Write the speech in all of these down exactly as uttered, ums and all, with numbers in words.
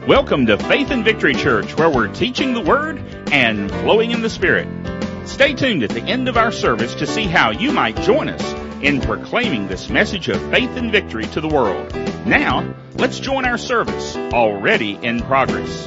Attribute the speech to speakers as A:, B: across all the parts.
A: Welcome to Faith and Victory Church, where we're teaching the Word and flowing in the Spirit. Stay tuned at the end of our service to see how you might join us in proclaiming this message of faith and victory to the world. Now, let's join our service, already in progress.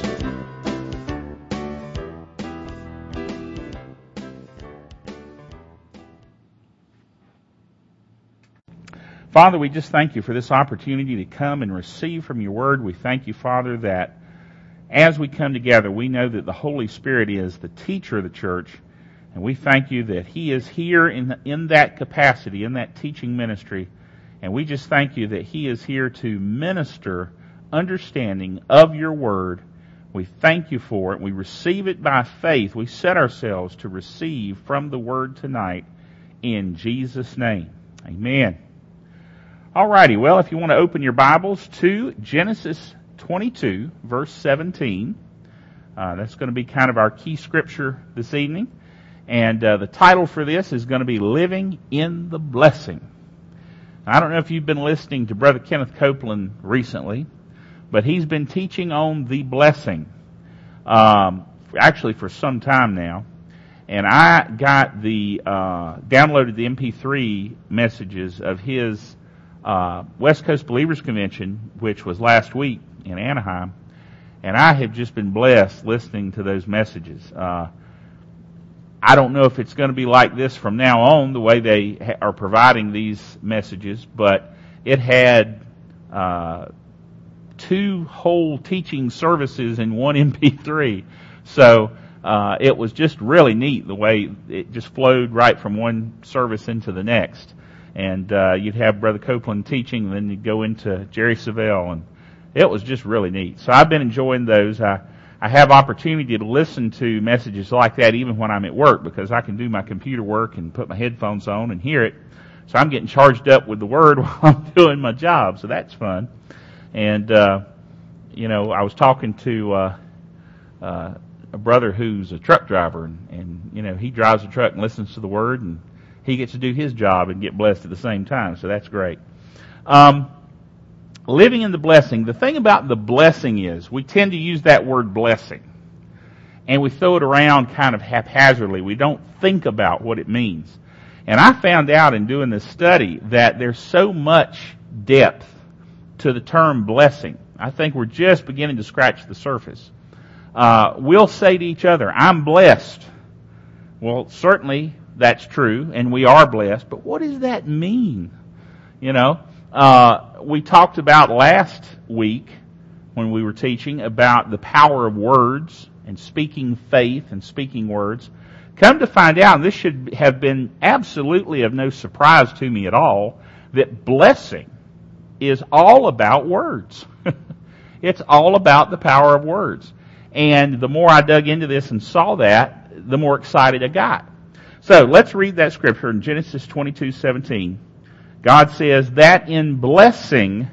A: Father, we just thank you for this opportunity to come and receive from your word. We thank you, Father, that as we come together, we know that the Holy Spirit is the teacher of the church, and we thank you that he is here in, in that capacity, in that teaching ministry, and we just thank you that he is here to minister understanding of your word. We thank you for it. We receive it by faith. We set ourselves to receive from the word tonight in Jesus' name. Amen. Alrighty, well, if you want to open your Bibles to Genesis twenty-two, verse seventeen, uh, that's going to be kind of our key scripture this evening. And uh, the title for this is going to be Living in the Blessing. Now, I don't know if you've been listening to Brother Kenneth Copeland recently, but he's been teaching on the blessing, um, actually for some time now. And I got the, uh, downloaded the M P three messages of his Uh, West Coast Believers Convention, which was last week in Anaheim, and I have just been blessed listening to those messages. Uh, I don't know if it's going to be like this from now on, the way they ha- are providing these messages, but it had uh, two whole teaching services in one M P three, so uh, it was just really neat the way it just flowed right from one service into the next. And uh, you'd have Brother Copeland teaching, and then you'd go into Jerry Savelle, and it was just really neat. So I've been enjoying those. I, I have opportunity to listen to messages like that even when I'm at work, because I can do my computer work and put my headphones on and hear it. So I'm getting charged up with the Word while I'm doing my job, so that's fun. And, uh, you know, I was talking to uh, uh, a brother who's a truck driver, and, and, you know, he drives a truck and listens to the Word, and he gets to do his job and get blessed at the same time, so that's great. Um, living in the blessing. The thing about the blessing is we tend to use that word blessing, and we throw it around kind of haphazardly. We don't think about what it means. And I found out in doing this study that there's so much depth to the term blessing. I think we're just beginning to scratch the surface. Uh, we'll say to each other, I'm blessed. Well, certainly that's true, and we are blessed, but what does that mean? You know, uh, we talked about last week when we were teaching about the power of words and speaking faith and speaking words. Come to find out, and this should have been absolutely of no surprise to me at all, that blessing is all about words. It's all about the power of words. And the more I dug into this and saw that, the more excited I got. So let's read that scripture in Genesis twenty-two seventeen. God says, that in blessing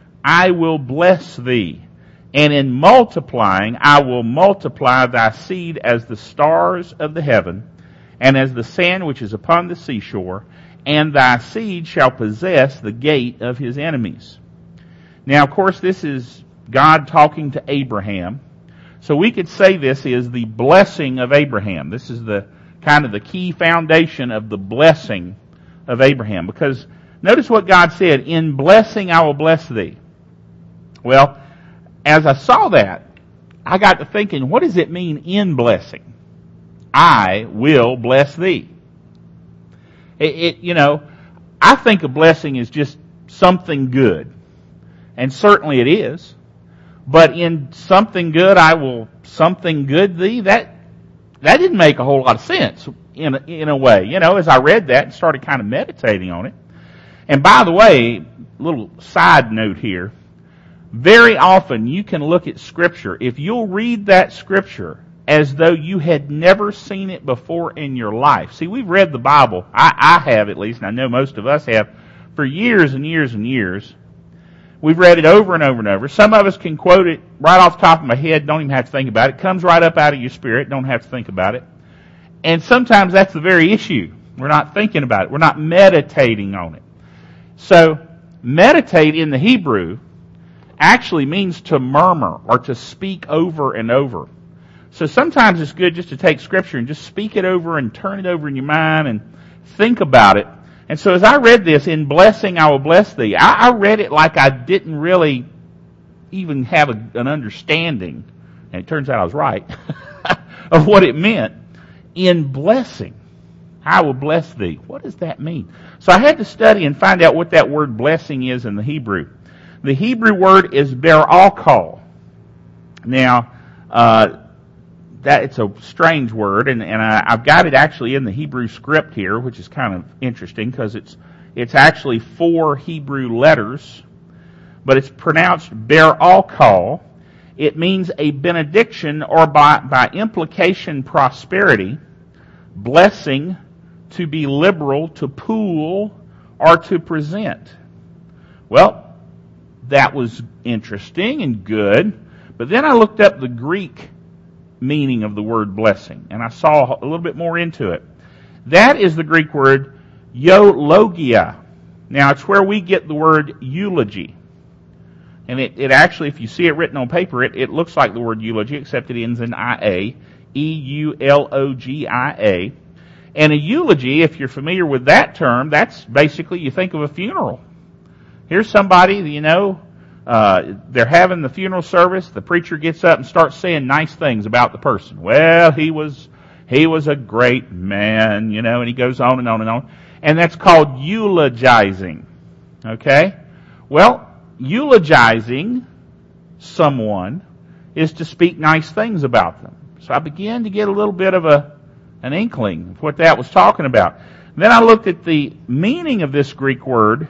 A: I will bless thee, and in multiplying I will multiply thy seed as the stars of the heaven, and as the sand which is upon the seashore, and thy seed shall possess the gate of his enemies. Now, of course, this is God talking to Abraham. So we could say this is the blessing of Abraham. This is the kind of the key foundation of the blessing of Abraham. Because notice what God said, in blessing I will bless thee. Well, as I saw that, I got to thinking, what does it mean in blessing? I will bless thee. It, it you know, I think a blessing is just something good. And certainly it is. But in something good I will something good thee, that That didn't make a whole lot of sense in a, in a way. You know, as I read that and started kind of meditating on it. And by the way, little side note here, very often you can look at Scripture. If you'll read that Scripture as though you had never seen it before in your life. See, we've read the Bible, I, I have at least, and I know most of us have, for years and years and years. We've read it over and over and over. Some of us can quote it right off the top of my head, don't even have to think about it. It comes right up out of your spirit, don't have to think about it. And sometimes that's the very issue. We're not thinking about it. We're not meditating on it. So, meditate in the Hebrew actually means to murmur or to speak over and over. So sometimes it's good just to take Scripture and just speak it over and turn it over in your mind and think about it. And so as I read this, in blessing I will bless thee, I, I read it like I didn't really even have a, an understanding, and it turns out I was right, of what it meant. In blessing, I will bless thee. What does that mean? So I had to study and find out what that word blessing is in the Hebrew. The Hebrew word is berakal. Now, uh, that it's a strange word, and, and I, I've got it actually in the Hebrew script here, which is kind of interesting because it's it's actually four Hebrew letters, but it's pronounced berakal. It means a benediction, or by, by implication prosperity, blessing, to be liberal, to pool, or to present. Well, that was interesting and good, but then I looked up the Greek meaning of the word blessing, and I saw a little bit more into it. That is the Greek word eulogia. Now, it's where we get the word eulogy. And it, it actually, if you see it written on paper, it, it looks like the word eulogy, except it ends in I A, E U L O G I A. And a eulogy, if you're familiar with that term, that's basically, you think of a funeral. Here's somebody, you know, uh, they're having the funeral service, the preacher gets up and starts saying nice things about the person. Well, he was, he was a great man, you know, and he goes on and on and on. And that's called eulogizing. Okay? Well, eulogizing someone is to speak nice things about them. So I began to get a little bit of a an inkling of what that was talking about. Then I looked at the meaning of this Greek word,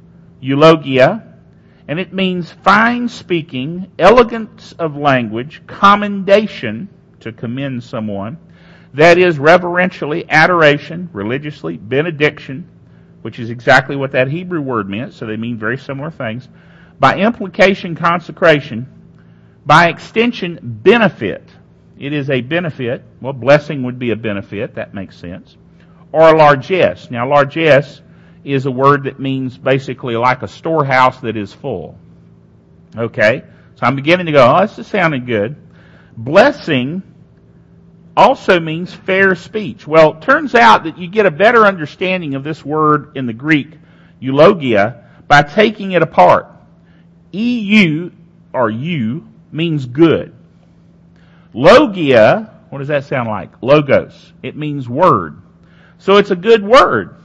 A: eulogia, and it means fine speaking, elegance of language, commendation, to commend someone. That is reverentially, adoration, religiously, benediction, which is exactly what that Hebrew word meant, so they mean very similar things. By implication, consecration. By extension, benefit. It is a benefit. Well, blessing would be a benefit. That makes sense. Or largesse. Now, largesse is a word that means basically like a storehouse that is full. Okay? So I'm beginning to go, oh, this is sounding good. Blessing also means fair speech. Well, it turns out that you get a better understanding of this word in the Greek, eulogia, by taking it apart. E U, or you, means good. Logia, what does that sound like? Logos. It means word. So it's a good word.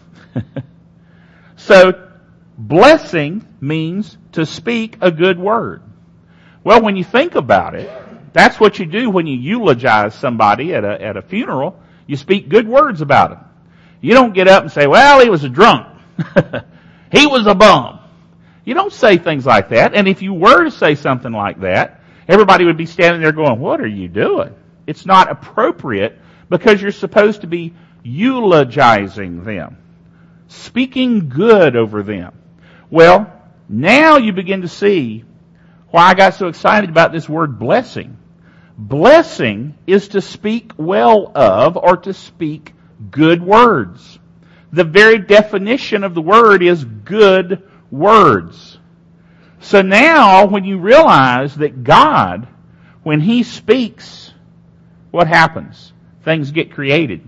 A: So, blessing means to speak a good word. Well, when you think about it, that's what you do when you eulogize somebody at a, at a funeral. You speak good words about him. You don't get up and say, well, he was a drunk. He was a bum. You don't say things like that. And if you were to say something like that, everybody would be standing there going, what are you doing? It's not appropriate because you're supposed to be eulogizing them, speaking good over them. Well, now you begin to see why I got so excited about this word blessing. Blessing is to speak well of, or to speak good words. The very definition of the word is good words. So now, when you realize that God, when He speaks, what happens? Things get created.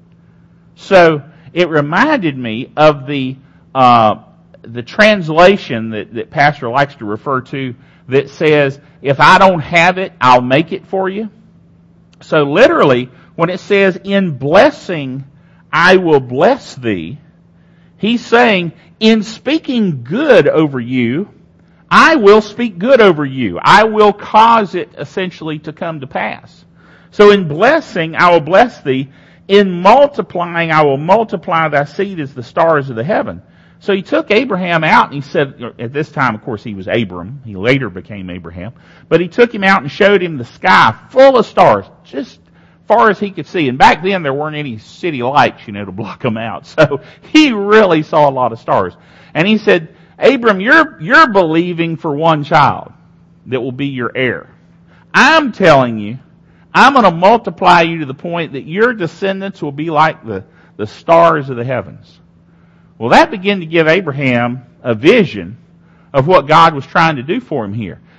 A: So, it reminded me of the uh, the translation that, that Pastor likes to refer to that says, if I don't have it, I'll make it for you. So literally, when it says, in blessing, I will bless thee, he's saying, in speaking good over you, I will speak good over you. I will cause it essentially to come to pass. So in blessing, I will bless thee. In multiplying, I will multiply thy seed as the stars of the heaven. So he took Abraham out and he said, at this time, of course, he was Abram. He later became Abraham. But he took him out and showed him the sky full of stars, just far as he could see. And back then, there weren't any city lights, you know, to block them out. So he really saw a lot of stars. And he said, Abram, you're, you're believing for one child that will be your heir. I'm telling you, I'm going to multiply you to the point that your descendants will be like the, the stars of the heavens. Well, that began to give Abraham a vision of what God was trying to do for him here.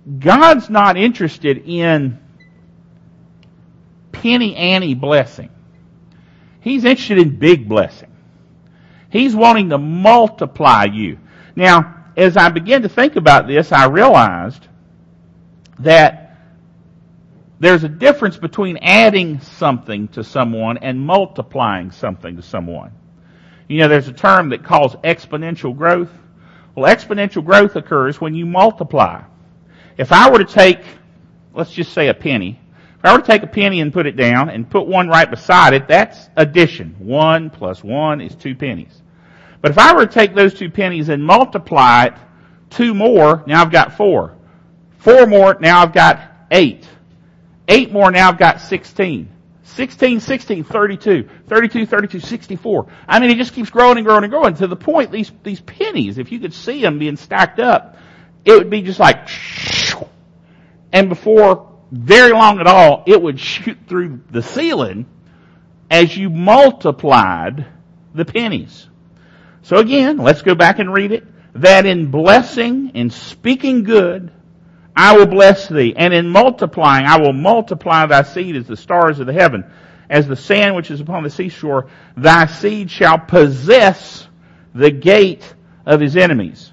A: God's not interested in penny ante blessing. He's interested in big blessing. He's wanting to multiply you. Now, as I began to think about this, I realized that there's a difference between adding something to someone and multiplying something to someone. You know, there's a term that calls exponential growth. Well, exponential growth occurs when you multiply. If I were to take, let's just say a penny, if I were to take a penny and put it down and put one right beside it, that's addition. One plus one is two pennies. But if I were to take those two pennies and multiply it, two more, now I've got four. Four more, now I've got eight. Eight more, now I've got sixteen. sixteen, sixteen, thirty-two. thirty-two, thirty-two, sixty-four. I mean, it just keeps growing and growing and growing to the point these, these pennies, if you could see them being stacked up, it would be just like, and before very long at all, it would shoot through the ceiling as you multiplied the pennies. So again, let's go back and read it. That in blessing, in speaking good, I will bless thee, and in multiplying, I will multiply thy seed as the stars of the heaven, as the sand which is upon the seashore. Thy seed shall possess the gate of his enemies.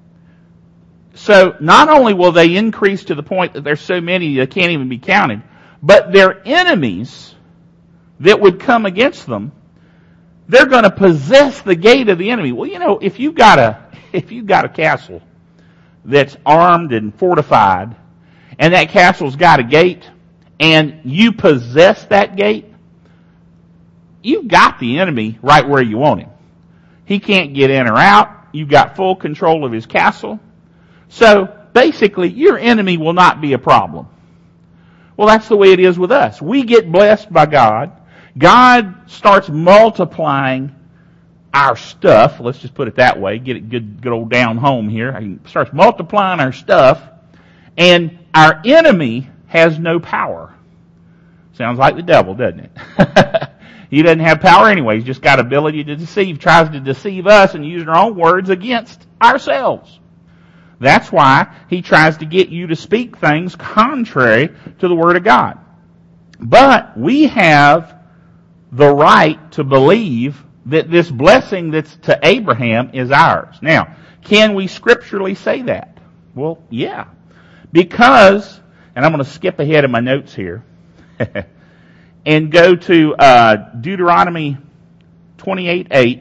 A: So not only will they increase to the point that there's so many that can't even be counted, but their enemies that would come against them, they're going to possess the gate of the enemy. Well, you know, if you've got a if you've got a castle that's armed and fortified, and that castle's got a gate, and you possess that gate, you've got the enemy right where you want him. He can't get in or out. You've got full control of his castle. So, basically, your enemy will not be a problem. Well, that's the way it is with us. We get blessed by God. God starts multiplying our stuff. Let's just put it that way. Get it good, good old down home here. He starts multiplying our stuff, and our enemy has no power. Sounds like the devil, doesn't it? He doesn't have power anyway. He's just got ability to deceive. Tries to deceive us and use our own words against ourselves. That's why he tries to get you to speak things contrary to the Word of God. But we have the right to believe that this blessing that's to Abraham is ours. Now, can we scripturally say that? Well, yeah. Because, and I'm going to skip ahead in my notes here, and go to uh, Deuteronomy twenty-eight eight.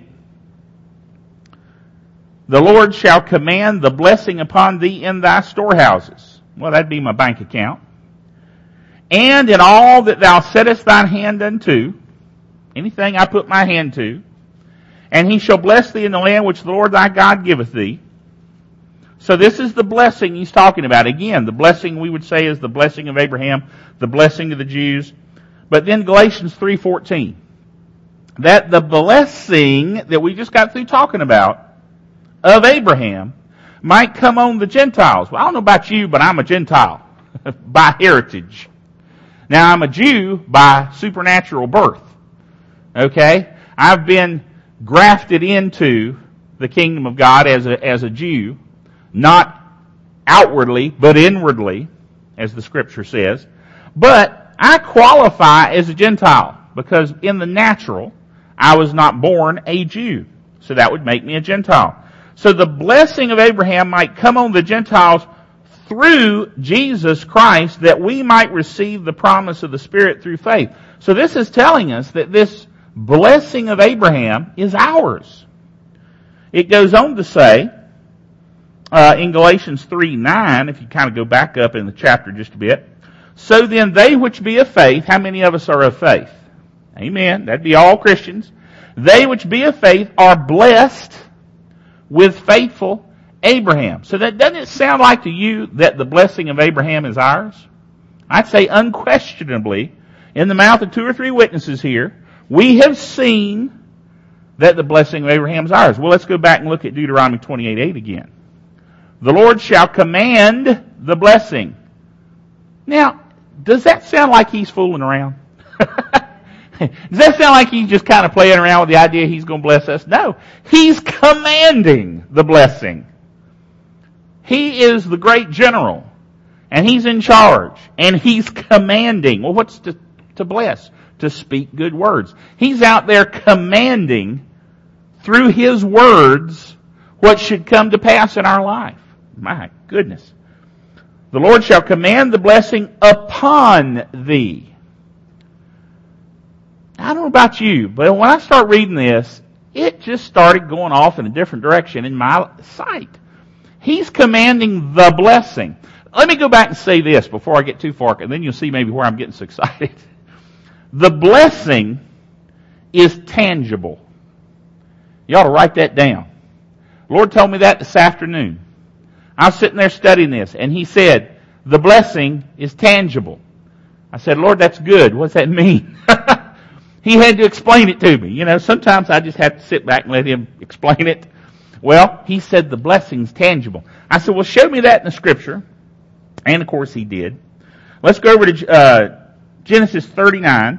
A: The Lord shall command the blessing upon thee in thy storehouses. Well, that'd be my bank account. And in all that thou settest thine hand unto, anything I put my hand to, and he shall bless thee in the land which the Lord thy God giveth thee. So this is the blessing he's talking about. Again, the blessing we would say is the blessing of Abraham, the blessing of the Jews. But then Galatians three fourteen. That the blessing that we just got through talking about of Abraham might come on the Gentiles. Well, I don't know about you, but I'm a Gentile by heritage. Now, I'm a Jew by supernatural birth. Okay? I've been grafted into the kingdom of God as a, as a Jew, not outwardly, but inwardly, as the scripture says. But I qualify as a Gentile because in the natural, I was not born a Jew. So that would make me a Gentile. So the blessing of Abraham might come on the Gentiles through Jesus Christ, that we might receive the promise of the Spirit through faith. So this is telling us that this blessing of Abraham is ours. It goes on to say, uh, in Galatians three nine, if you kind of go back up in the chapter just a bit, so then they which be of faith, how many of us are of faith? Amen. That'd be all Christians. They which be of faith are blessed with faithful Abraham. So that doesn't it sound like to you that the blessing of Abraham is ours? I'd say unquestionably, in the mouth of two or three witnesses here, we have seen that the blessing of Abraham is ours. Well, let's go back and look at Deuteronomy twenty-eight eight again. The Lord shall command the blessing. Now, does that sound like he's fooling around? Does that sound like he's just kind of playing around with the idea he's going to bless us? No. He's commanding the blessing. He is the great general. And He's in charge. And He's commanding. Well, what's to, to bless? To speak good words. He's out there commanding through His words what should come to pass in our life. My goodness. The Lord shall command the blessing upon thee. I don't know about you, but when I start reading this, it just started going off in a different direction in my sight. He's commanding the blessing. Let me go back and say this before I get too far, and then you'll see maybe where I'm getting so excited. The blessing is tangible. You ought to write that down. The Lord told me that this afternoon. I was sitting there studying this, and He said, the blessing is tangible. I said, Lord, that's good. What does that mean? He had to explain it to me. You know, sometimes I just have to sit back and let Him explain it. Well, He said the blessing's tangible. I said, well, show me that in the Scripture. And of course He did. Let's go over to uh, Genesis thirty-nine,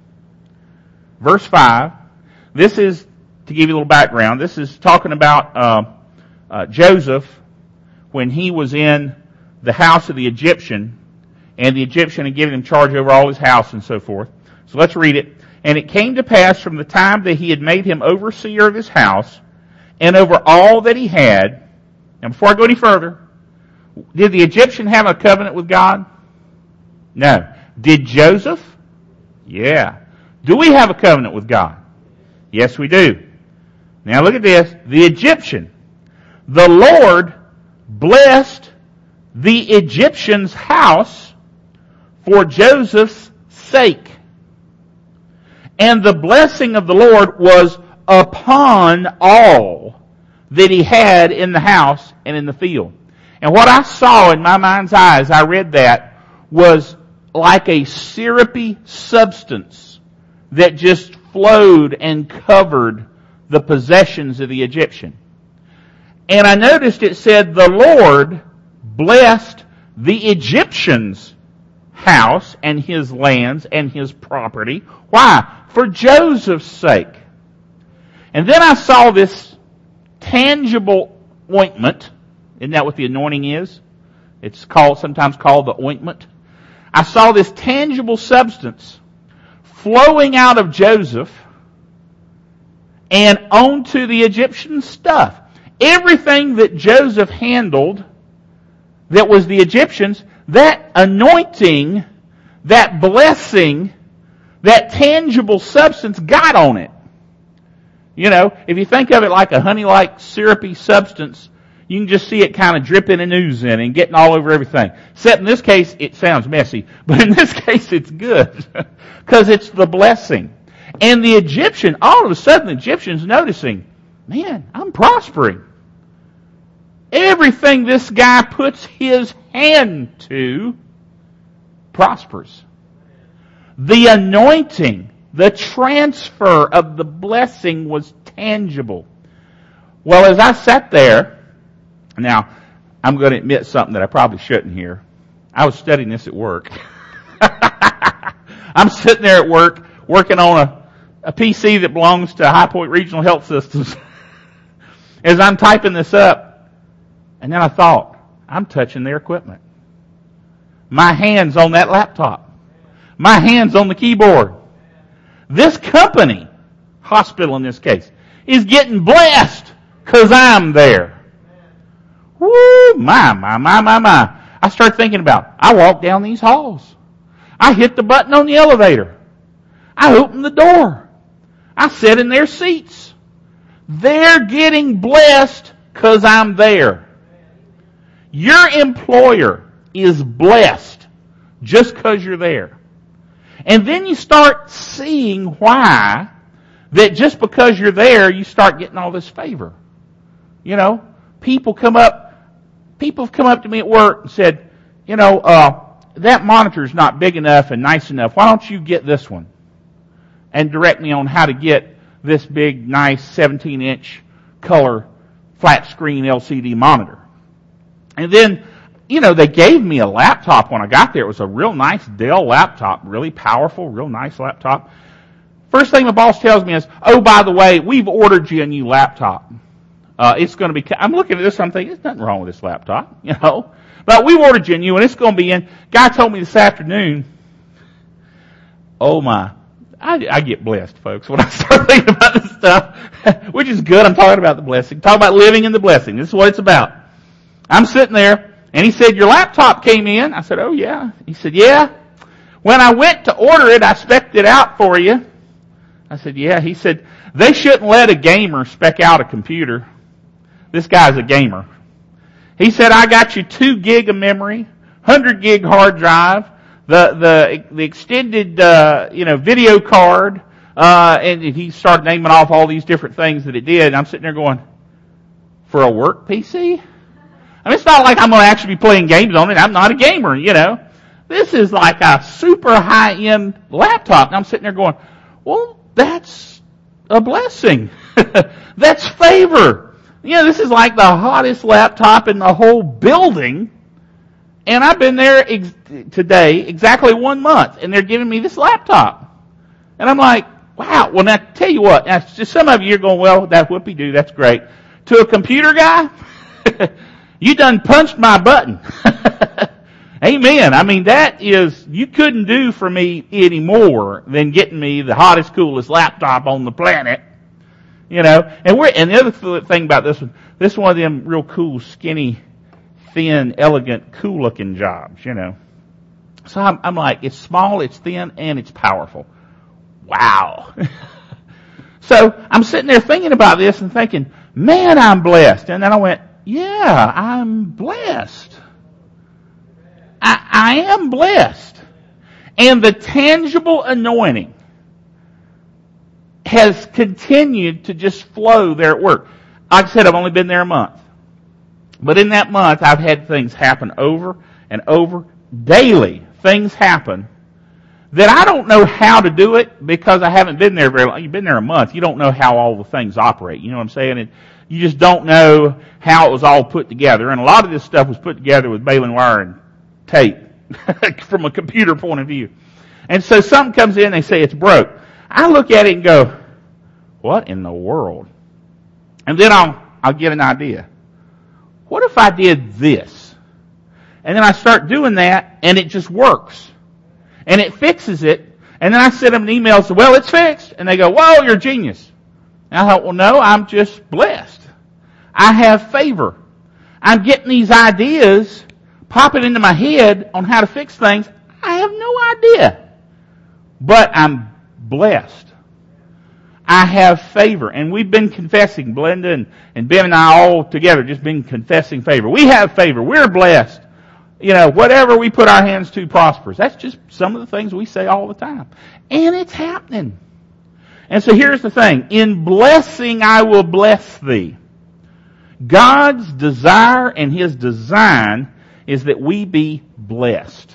A: verse five. This is, to give you a little background, this is talking about uh, uh, Joseph when he was in the house of the Egyptian, and the Egyptian had given him charge over all his house and so forth. So let's read it. And it came to pass from the time that he had made him overseer of his house, and over all that he had. Now before I go any further, did the Egyptian have a covenant with God? No. Did Joseph? Yeah. Do we have a covenant with God? Yes, we do. Now look at this. The Egyptian. The Lord blessed the Egyptian's house for Joseph's sake. And the blessing of the Lord was upon all that he had in the house and in the field. And what I saw in my mind's eye as I read that was like a syrupy substance that just flowed and covered the possessions of the Egyptian. And I noticed it said the Lord blessed the Egyptian's house and his lands and his property. Why? For Joseph's sake. And then I saw this tangible ointment. Isn't that what the anointing is? It's called, sometimes called the ointment. I saw this tangible substance flowing out of Joseph and onto the Egyptian stuff. Everything that Joseph handled that was the Egyptians, that anointing, that blessing, that tangible substance got on it. You know, if you think of it like a honey-like syrupy substance, you can just see it kind of dripping and oozing and getting all over everything. Except in this case, it sounds messy. But in this case, it's good. Because it's the blessing. And the Egyptian, all of a sudden the Egyptian's noticing, man, I'm prospering. Everything this guy puts his hand to prospers. The anointing, the transfer of the blessing was tangible. Well, as I sat there, now, I'm going to admit something that I probably shouldn't here. I was studying this at work. I'm sitting there at work, working on a, a P C that belongs to High Point Regional Health Systems. As I'm typing this up, and then I thought, I'm touching their equipment. My hand's on that laptop. My hand's on the keyboard. This company, hospital in this case, is getting blessed because I'm there. Woo, my, my, my, my, my. I start thinking about, I walk down these halls. I hit the button on the elevator. I open the door. I sit in their seats. They're getting blessed because I'm there. Your employer is blessed just because you're there. And then you start seeing why that just because you're there, you start getting all this favor. You know, people come up, people have come up to me at work and said, you know, uh, that monitor's not big enough and nice enough. Why don't you get this one? And direct me on how to get this big, nice seventeen inch color flat screen L C D monitor. And then, you know, they gave me a laptop when I got there. It was a real nice Dell laptop, really powerful, real nice laptop. First thing my boss tells me is, oh, by the way, we've ordered you a new laptop. Uh, it's going to be, I'm looking at this, I'm thinking, there's nothing wrong with this laptop, you know. But we ordered genuine, it's going to be in. Guy told me this afternoon, oh my, I, I get blessed, folks, when I start thinking about this stuff, which is good. I'm talking about the blessing. Talk about living in the blessing. This is what it's about. I'm sitting there, and he said, your laptop came in. I said, oh yeah. He said, yeah. When I went to order it, I spec'd it out for you. I said, yeah. He said, they shouldn't let a gamer spec out a computer. This guy's a gamer. He said, I got you two gig of memory, one hundred gig hard drive, the the the extended uh, you know video card, uh, and he started naming off all these different things that it did. And I'm sitting there going, for a work P C? I mean, it's not like I'm going to actually be playing games on it. I'm not a gamer, you know. This is like a super high-end laptop. And I'm sitting there going, well, that's a blessing. That's favor. You know, this is like the hottest laptop in the whole building. And I've been there ex- today exactly one month, and they're giving me this laptop. And I'm like, wow. Well, now, tell you what, now, just some of you are going, well, that whoopee-doo, that's great. To a computer guy, you done punched my button. Amen. I mean, that is, you couldn't do for me any more than getting me the hottest, coolest laptop on the planet. You know, and we're, and the other thing about this one, this is one of them real cool, skinny, thin, elegant, cool looking jobs, you know. So I'm, I'm like, it's small, it's thin, and it's powerful. Wow. So I'm sitting there thinking about this and thinking, man, I'm blessed. And then I went, yeah, I'm blessed. I, I am blessed. And the tangible anointing has continued to just flow there at work. Like I said, I've only been there a month. But in that month, I've had things happen over and over. Daily, things happen that I don't know how to do it because I haven't been there very long. You've been there a month. You don't know how all the things operate. You know what I'm saying? And you just don't know how it was all put together. And a lot of this stuff was put together with baling wire and tape from a computer point of view. And so something comes in, they say it's broke. I look at it and go, what in the world? And then I'll, I'll get an idea. What if I did this? And then I start doing that, and it just works. And it fixes it. And then I send them an email and say, well, it's fixed. And they go, whoa, you're a genius. And I thought, well, no, I'm just blessed. I have favor. I'm getting these ideas popping into my head on how to fix things. I have no idea. But I'm blessed. I have favor. And we've been confessing, Glenda and, and Ben and I all together just been confessing favor. We have favor. We're blessed. You know, whatever we put our hands to prospers. That's just some of the things we say all the time. And it's happening. And so here's the thing. In blessing I will bless thee. God's desire and His design is that we be blessed.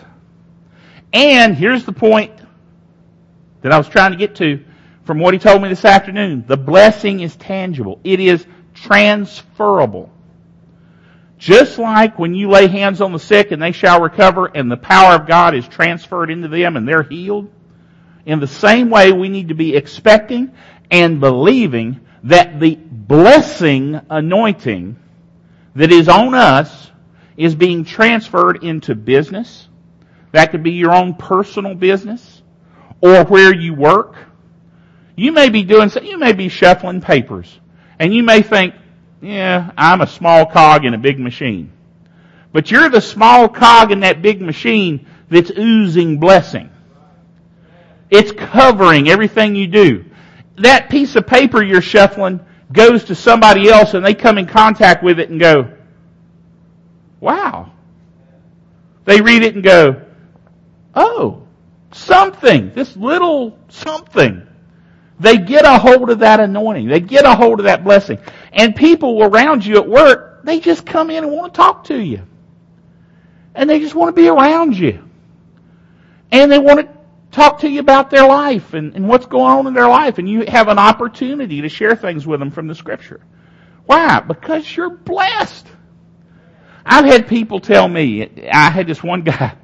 A: And here's the point that I was trying to get to from what He told me this afternoon. The blessing is tangible. It is transferable. Just like when you lay hands on the sick and they shall recover and the power of God is transferred into them and they're healed, in the same way we need to be expecting and believing that the blessing anointing that is on us is being transferred into business. That could be your own personal business or where you work. You may be doing, you may be shuffling papers and you may think, yeah, I'm a small cog in a big machine. But you're the small cog in that big machine that's oozing blessing. It's covering everything you do. That piece of paper you're shuffling goes to somebody else and they come in contact with it and go, wow. They read it and go, oh, something, this little something. They get a hold of that anointing. They get a hold of that blessing. And people around you at work, they just come in and want to talk to you. And they just want to be around you. And they want to talk to you about their life and, and what's going on in their life. And you have an opportunity to share things with them from the Scripture. Why? Because you're blessed. I've had people tell me, I had this one guy,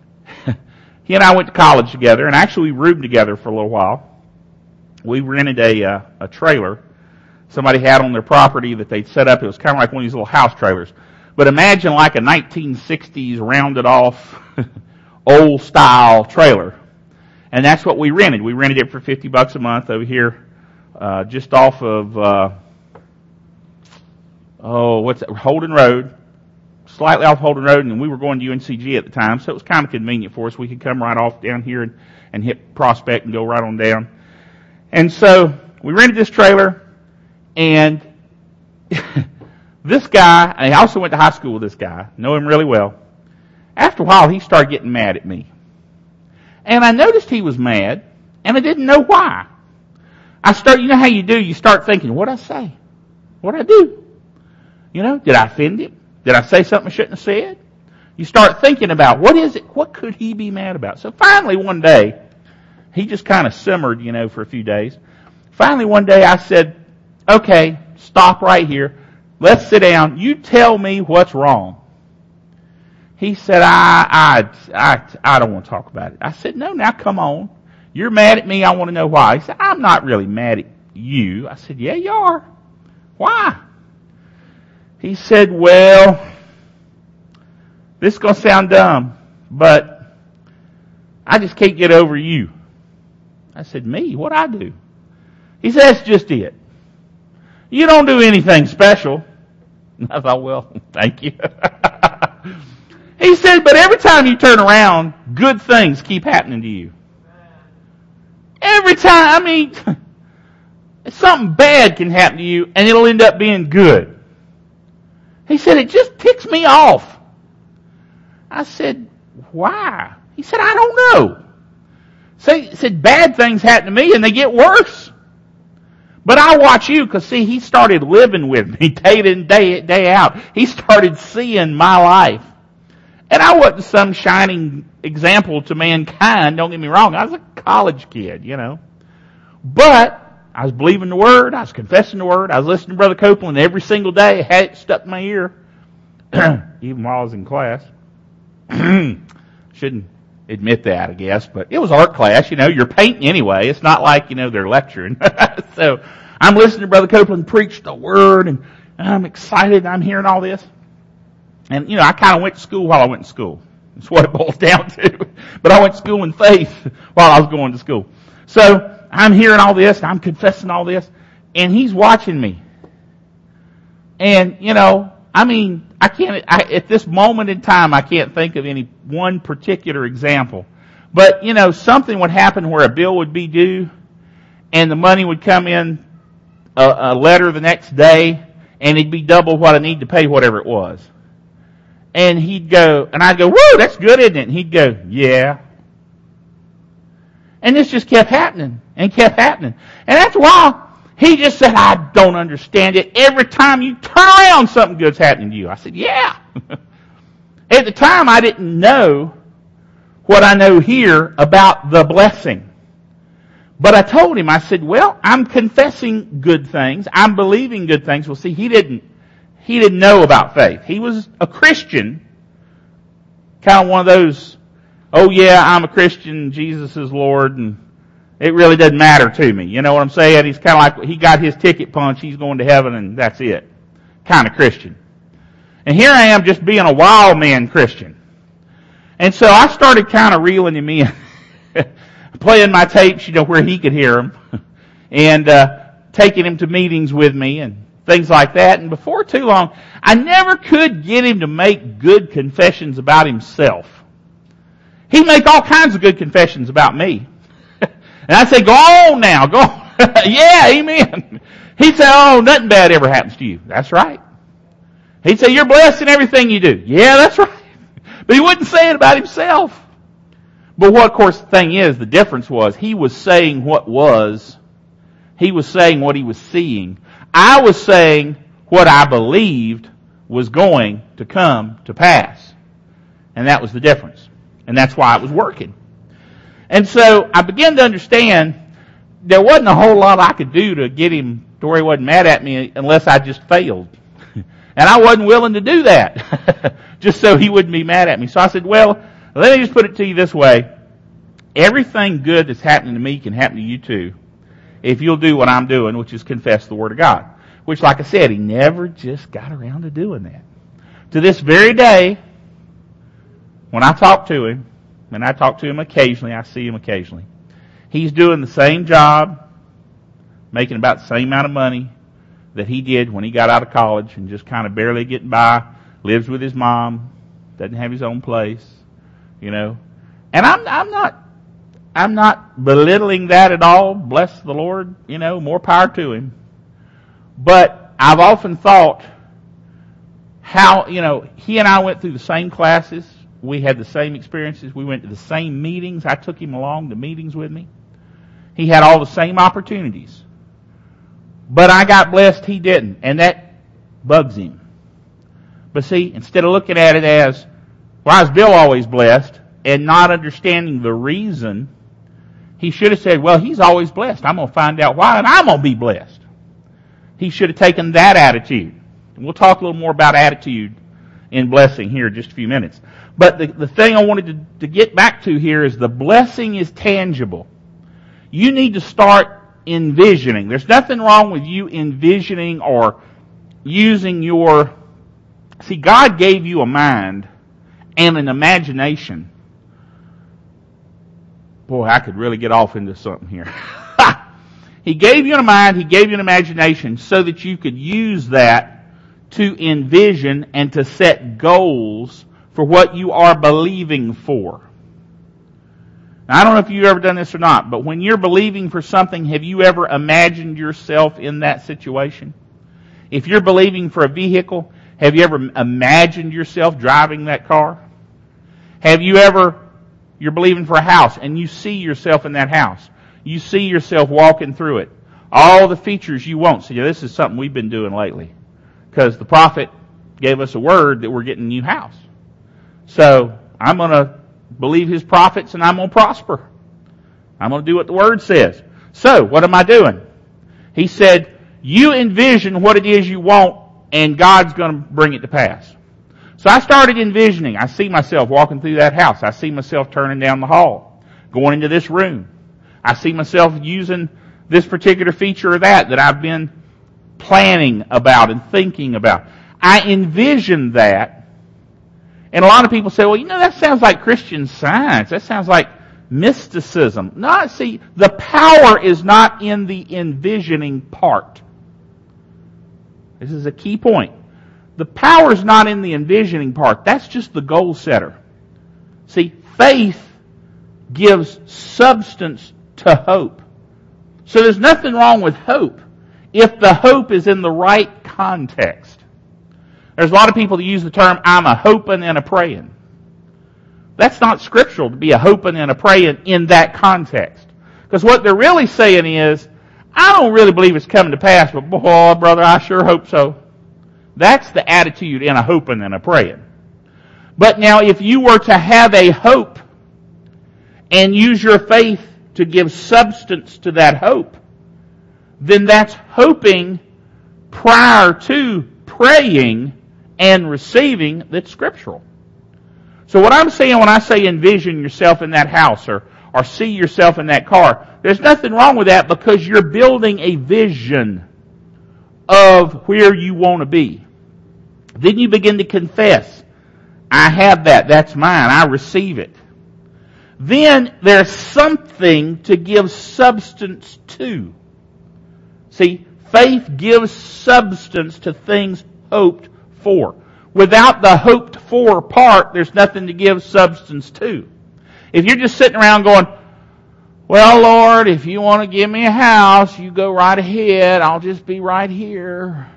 A: he and I went to college together, and actually we roomed together for a little while. We rented a uh, a trailer somebody had on their property that they'd set up. It was kind of like one of these little house trailers. But imagine like a nineteen sixties rounded off old style trailer. And that's what we rented. We rented it for fifty bucks a month over here, uh, just off of, uh, oh, what's that? Holden Road. Slightly off Holden Road, and we were going to U N C G at the time, so it was kind of convenient for us. We could come right off down here and, and hit Prospect and go right on down. And so we rented this trailer, and this guy, I also went to high school with this guy, know him really well. After a while, he started getting mad at me. And I noticed he was mad, and I didn't know why. I start, you know how you do, you start thinking, what'd I say? What'd I do? You know, did I offend him? Did I say something I shouldn't have said? You start thinking about, what is it, what could he be mad about? So finally one day, he just kind of simmered, you know, for a few days. Finally one day I said, okay, stop right here. Let's sit down. You tell me what's wrong. He said, I, I, I, I don't want to talk about it. I said, no, now come on. You're mad at me. I want to know why. He said, I'm not really mad at you. I said, yeah, you are. Why? He said, well, this is going to sound dumb, but I just can't get over you. I said, me? What'd I do? He said, that's just it. You don't do anything special. And I thought, well, thank you. He said, but every time you turn around, good things keep happening to you. Every time, I mean, something bad can happen to you, and it'll end up being good. He said, it just ticks me off. I said, why? He said, I don't know. So he said, bad things happen to me and they get worse. But I watch you because, see, he started living with me day in, day, day out. He started seeing my life. And I wasn't some shining example to mankind, don't get me wrong. I was a college kid, you know. But I was believing the Word. I was confessing the Word. I was listening to Brother Copeland every single day. I had it stuck in my ear, even while I was in class. Shouldn't admit that, I guess, but it was art class. You know, you're painting anyway. It's not like, you know, they're lecturing. So I'm listening to Brother Copeland preach the Word, and I'm excited. I'm hearing all this. And, you know, I kind of went to school while I went to school. That's what it boils down to. But I went to school in faith while I was going to school. So I'm hearing all this, and I'm confessing all this, and he's watching me. And, you know, I mean, I can't, I, at this moment in time, I can't think of any one particular example. But, you know, something would happen where a bill would be due, and the money would come in a, a letter the next day, and it'd be double what I need to pay, whatever it was. And he'd go, and I'd go, whoa, that's good, isn't it? And he'd go, yeah. And this just kept happening and kept happening. And after a while, he just said, I don't understand it. Every time you turn around, something good's happening to you. I said, yeah. At the time, I didn't know what I know here about the blessing. But I told him, I said, well, I'm confessing good things. I'm believing good things. Well, see, he didn't, he didn't know about faith. He was a Christian, kind of one of those, oh yeah, I'm a Christian, Jesus is Lord, and it really doesn't matter to me. You know what I'm saying? He's kind of like, he got his ticket punched, he's going to heaven, and that's it. Kind of Christian. And here I am just being a wild man Christian. And so I started kind of reeling him in, playing my tapes, you know, where he could hear them, and uh, taking him to meetings with me and things like that. And before too long, I never could get him to make good confessions about himself. He'd make all kinds of good confessions about me. And I'd say, go on now, go on. Yeah, amen. He'd say, oh, nothing bad ever happens to you. That's right. He'd say, you're blessed in everything you do. Yeah, that's right. But he wouldn't say it about himself. But what, of course, the thing is, the difference was he was saying what was. He was saying what he was seeing. I was saying what I believed was going to come to pass. And that was the difference. And that's why it was working. And so I began to understand there wasn't a whole lot I could do to get him to where he wasn't mad at me unless I just failed. And I wasn't willing to do that just so he wouldn't be mad at me. So I said, well, let me just put it to you this way. Everything good that's happening to me can happen to you too if you'll do what I'm doing, which is confess the Word of God. Which, like I said, he never just got around to doing that. To this very day, when I talk to him, and I talk to him occasionally, I see him occasionally, he's doing the same job, making about the same amount of money that he did when he got out of college and just kind of barely getting by, lives with his mom, doesn't have his own place, you know. And I'm, I'm not, I'm not belittling that at all. Bless the Lord, you know, more power to him. But I've often thought how, you know, he and I went through the same classes. We had the same experiences. We went to the same meetings. I took him along to meetings with me. He had all the same opportunities. But I got blessed, he didn't. And that bugs him. But see, instead of looking at it as, why is Bill always blessed, and not understanding the reason, he should have said, well, he's always blessed. I'm going to find out why, and I'm going to be blessed. He should have taken that attitude. And we'll talk a little more about attitude in blessing here in just a few minutes. But the, the thing I wanted to, to get back to here is the blessing is tangible. You need to start envisioning. There's nothing wrong with you envisioning or using your... See, God gave you a mind and an imagination. Boy, I could really get off into something here. He gave you a mind, He gave you an imagination so that you could use that to envision and to set goals for what you are believing for. Now, I don't know if you've ever done this or not, but when you're believing for something, have you ever imagined yourself in that situation? If you're believing for a vehicle, have you ever imagined yourself driving that car? Have you ever, you're believing for a house and you see yourself in that house. You see yourself walking through it. All the features you want. So yeah, this is something we've been doing lately. Because the prophet gave us a word that we're getting a new house. So I'm going to believe his prophets and I'm going to prosper. I'm going to do what the word says. So what am I doing? He said, you envision what it is you want and God's going to bring it to pass. So I started envisioning. I see myself walking through that house. I see myself turning down the hall, going into this room. I see myself using this particular feature or that that I've been planning about and thinking about. I envision that. And a lot of people say, well, you know, that sounds like Christian Science. That sounds like mysticism. No, see, the power is not in the envisioning part. This is a key point. The power is not in the envisioning part. That's just the goal setter. See, faith gives substance to hope. So there's nothing wrong with hope if the hope is in the right context. There's a lot of people that use the term, I'm a hoping and a praying. That's not scriptural to be a hoping and a praying in that context. Because what they're really saying is, I don't really believe it's coming to pass, but boy, brother, I sure hope so. That's the attitude in a hoping and a praying. But now if you were to have a hope and use your faith to give substance to that hope, then that's hoping prior to praying and receiving that's scriptural. So what I'm saying when I say envision yourself in that house or, or see yourself in that car, there's nothing wrong with that because you're building a vision of where you want to be. Then you begin to confess, I have that, that's mine, I receive it. Then there's something to give substance to. See, faith gives substance to things hoped for. Without the hoped for part, there's nothing to give substance to. If you're just sitting around going, well, Lord, if you want to give me a house, you go right ahead. I'll just be right here.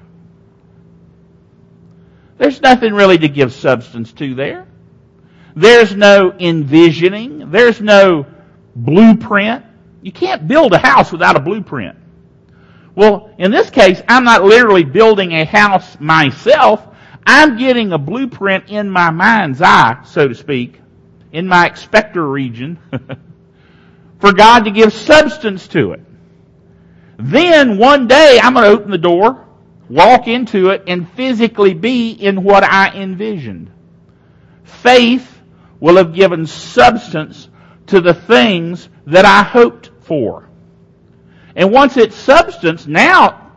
A: There's nothing really to give substance to there. There's no envisioning. There's no blueprint. You can't build a house without a blueprint. Well, in this case, I'm not literally building a house myself. I'm getting a blueprint in my mind's eye, so to speak, in my expector region, for God to give substance to it. Then one day I'm going to open the door, walk into it, and physically be in what I envisioned. Faith will have given substance to the things that I hoped for. And once it's substance, now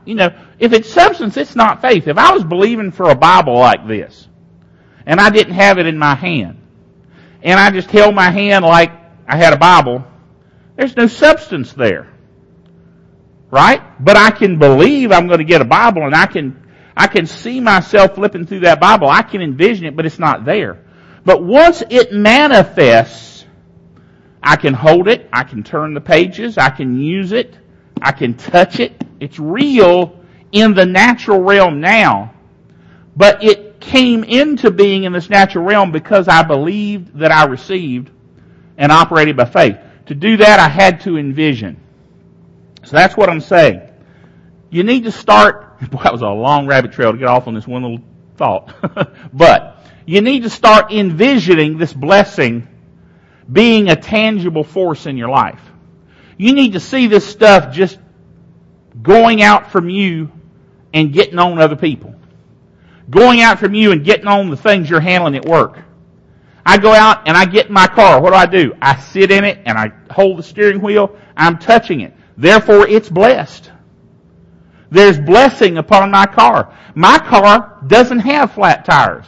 A: You know, if it's substance, it's not faith. If I was believing for a Bible like this, and I didn't have it in my hand, and I just held my hand like I had a Bible, there's no substance there. Right? But I can believe I'm going to get a Bible, and I can I can see myself flipping through that Bible. I can envision it, but it's not there. But once it manifests, I can hold it, I can turn the pages, I can use it, I can touch it. It's real in the natural realm now. But it came into being in this natural realm because I believed that I received and operated by faith. To do that, I had to envision. So that's what I'm saying. You need to start, boy, that was a long rabbit trail to get off on this one little thought. But you need to start envisioning this blessing being a tangible force in your life. You need to see this stuff just going out from you and getting on other people. Going out from you and getting on the things you're handling at work. I go out and I get in my car. What do I do? I sit in it and I hold the steering wheel. I'm touching it. Therefore, it's blessed. There's blessing upon my car. My car doesn't have flat tires.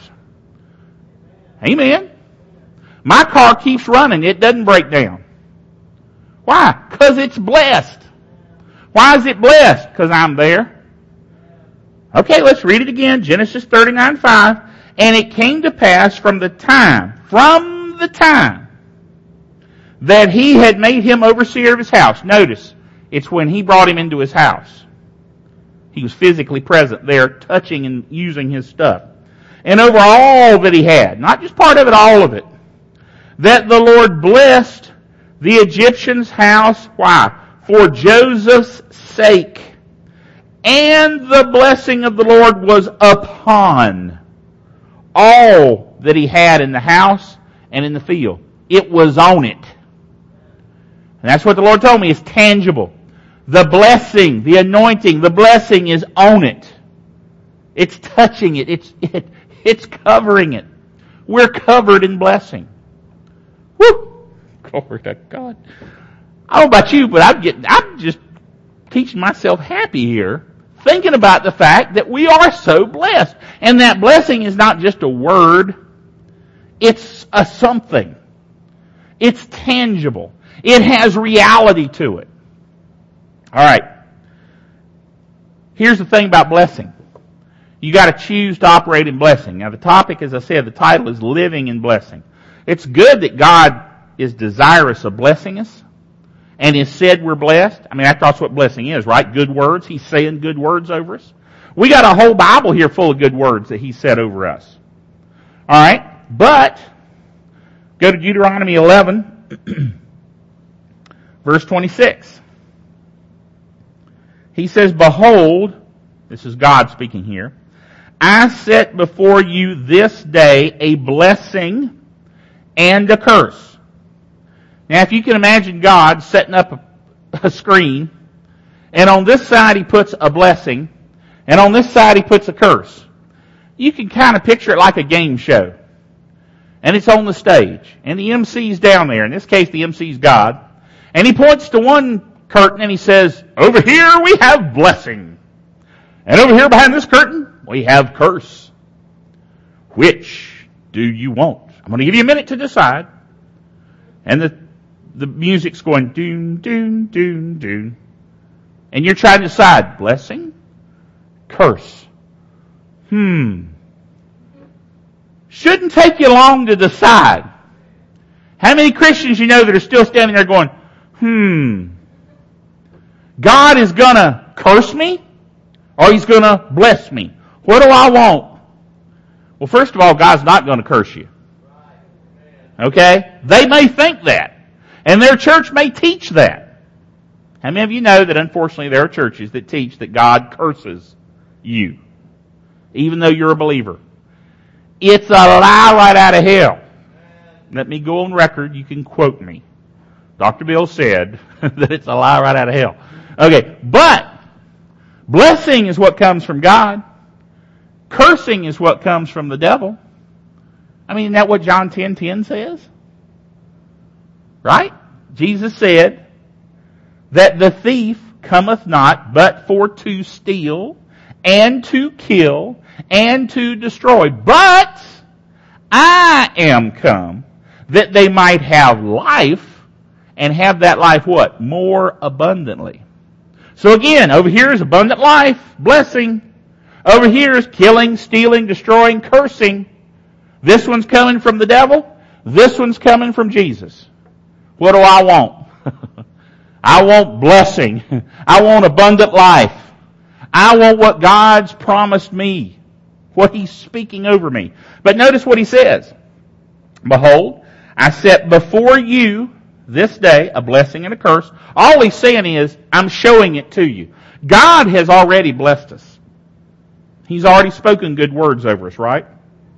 A: Amen. My car keeps running. It doesn't break down. Why? Because it's blessed. Why is it blessed? Because I'm there. Okay, let's read it again. Genesis thirty-nine five. And it came to pass from the time, from the time that he had made him overseer of his house. Notice, it's when he brought him into his house. He was physically present there, touching and using his stuff. And over all that he had, not just part of it, all of it, that the Lord blessed the Egyptian's house. Why? For Joseph's sake. And the blessing of the Lord was upon all that he had in the house and in the field. It was on it. And that's what the Lord told me. It's tangible. The blessing, the anointing, the blessing is on it. It's touching it. It's it, it's covering it. We're covered in blessing. Woo! Glory to God. I don't know about you, but I'm getting, I'm just teaching myself happy here, thinking about the fact that we are so blessed. And that blessing is not just a word. It's a something. It's tangible. It has reality to it. All right. Here's the thing about blessing. You got to choose to operate in blessing. Now the topic, as I said, the title is living in blessing. It's good that God is desirous of blessing us and has said we're blessed. I mean, that's what blessing is, right? Good words. He's saying good words over us. We got a whole Bible here full of good words that He said over us. All right. But go to Deuteronomy eleven, verse twenty-six. He says, behold, this is God speaking here, I set before you this day a blessing and a curse. Now, if you can imagine God setting up a, a screen, and on this side He puts a blessing, and on this side He puts a curse. You can kind of picture it like a game show. And it's on the stage. And the M C's down there. In this case, the M C's God. And He points to one curtain and He says, over here we have blessing. And over here behind this curtain, we have curse. Which do you want? I'm going to give you a minute to decide. And the, the music's going doon, doon, doon, doon. And you're trying to decide, blessing, curse. Hmm. Shouldn't take you long to decide. How many Christians you know that are still standing there going, hmm, God is going to curse me or He's going to bless me? What do I want? Well, first of all, God's not going to curse you. Okay? They may think that. And their church may teach that. How many of you know that unfortunately there are churches that teach that God curses you, even though you're a believer? It's a lie right out of hell. Let me go on record. You can quote me. Doctor Bill said that it's a lie right out of hell. Okay, but blessing is what comes from God. Cursing is what comes from the devil. I mean, isn't that what John ten ten says? Right? Jesus said that the thief cometh not but for to steal and to kill and to destroy. But I am come that they might have life and have that life what? More abundantly. So again, over here is abundant life, blessing. Over here is killing, stealing, destroying, cursing. This one's coming from the devil. This one's coming from Jesus. What do I want? I want blessing. I want abundant life. I want what God's promised me. What He's speaking over me. But notice what He says. Behold, I set before you this day a blessing and a curse. All He's saying is, I'm showing it to you. God has already blessed us. He's already spoken good words over us, right?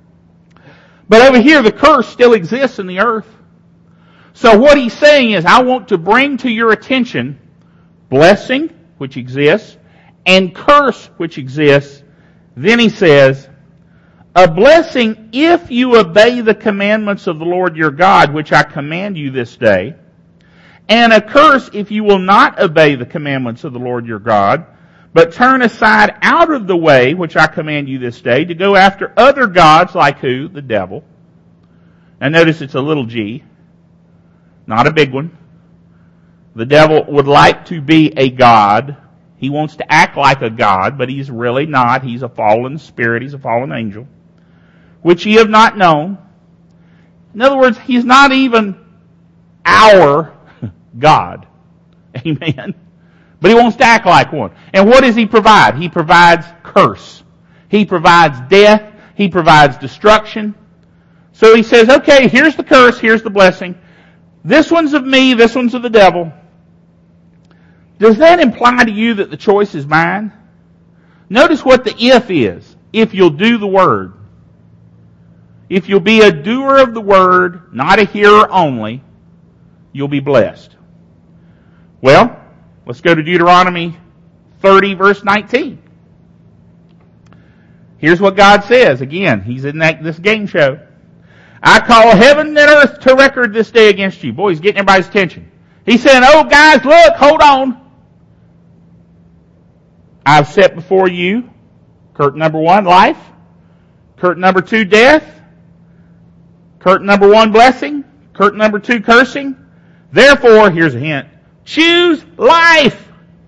A: But over here, the curse still exists in the earth. So what He's saying is, I want to bring to your attention blessing, which exists, and curse, which exists. Then He says, a blessing if you obey the commandments of the Lord your God, which I command you this day, and a curse if you will not obey the commandments of the Lord your God, but turn aside out of the way, which I command you this day, to go after other gods like who? The devil. Now notice it's a little g, not a big one. The devil would like to be a god. He wants to act like a god, but he's really not. He's a fallen spirit. He's a fallen angel, which ye have not known. In other words, he's not even our God. Amen. But he wants to act like one. And what does he provide? He provides curse. He provides death. He provides destruction. So he says, okay, here's the curse, here's the blessing. This one's of me, this one's of the devil. Does that imply to you that the choice is mine? Notice what the if is. If you'll do the word. If you'll be a doer of the word, not a hearer only, you'll be blessed. Well, let's go to Deuteronomy thirty, verse nineteen. Here's what God says. Again, He's in that, this game show. I call heaven and earth to record this day against you. Boy, He's getting everybody's attention. He's saying, oh guys, look, hold on. I've set before you, curtain number one, life. Curtain number two, death. Curtain number one, blessing. Curtain number two, cursing. Therefore, here's a hint, choose life.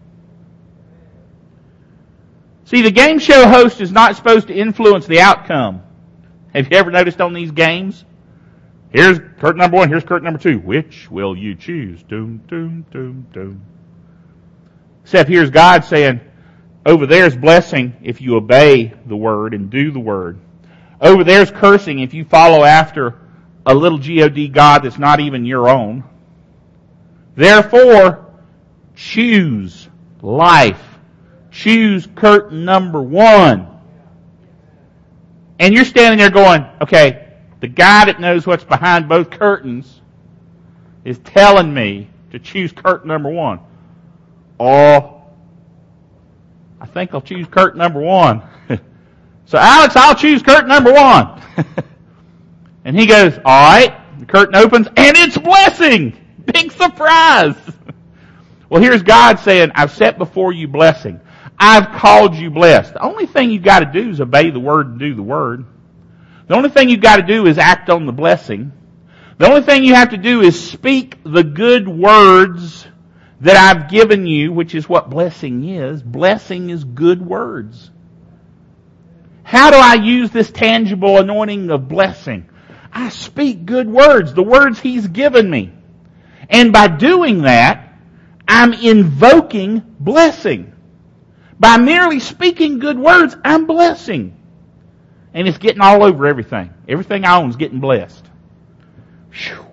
A: See, the game show host is not supposed to influence the outcome. Have you ever noticed on these games? Here's curtain number one, here's curtain number two. Which will you choose? Doom, doom, doom, doom. Except here's God saying, over there's blessing if you obey the word and do the word. Over there's cursing if you follow after a little God God that's not even your own. Therefore, choose life. Choose curtain number one. And you're standing there going, okay, the guy that knows what's behind both curtains is telling me to choose curtain number one. Oh, I think I'll choose curtain number one. So Alex, I'll choose curtain number one. And he goes, all right. The curtain opens and it's blessing. Big surprise. Well, here's God saying, I've set before you blessing. I've called you blessed. The only thing you've got to do is obey the word and do the word. The only thing you've got to do is act on the blessing. The only thing you have to do is speak the good words that I've given you, which is what blessing is. Blessing is good words. How do I use this tangible anointing of blessing? I speak good words, the words He's given me. And by doing that, I'm invoking blessing. By merely speaking good words, I'm blessing. And it's getting all over everything. Everything I own is getting blessed. Whew.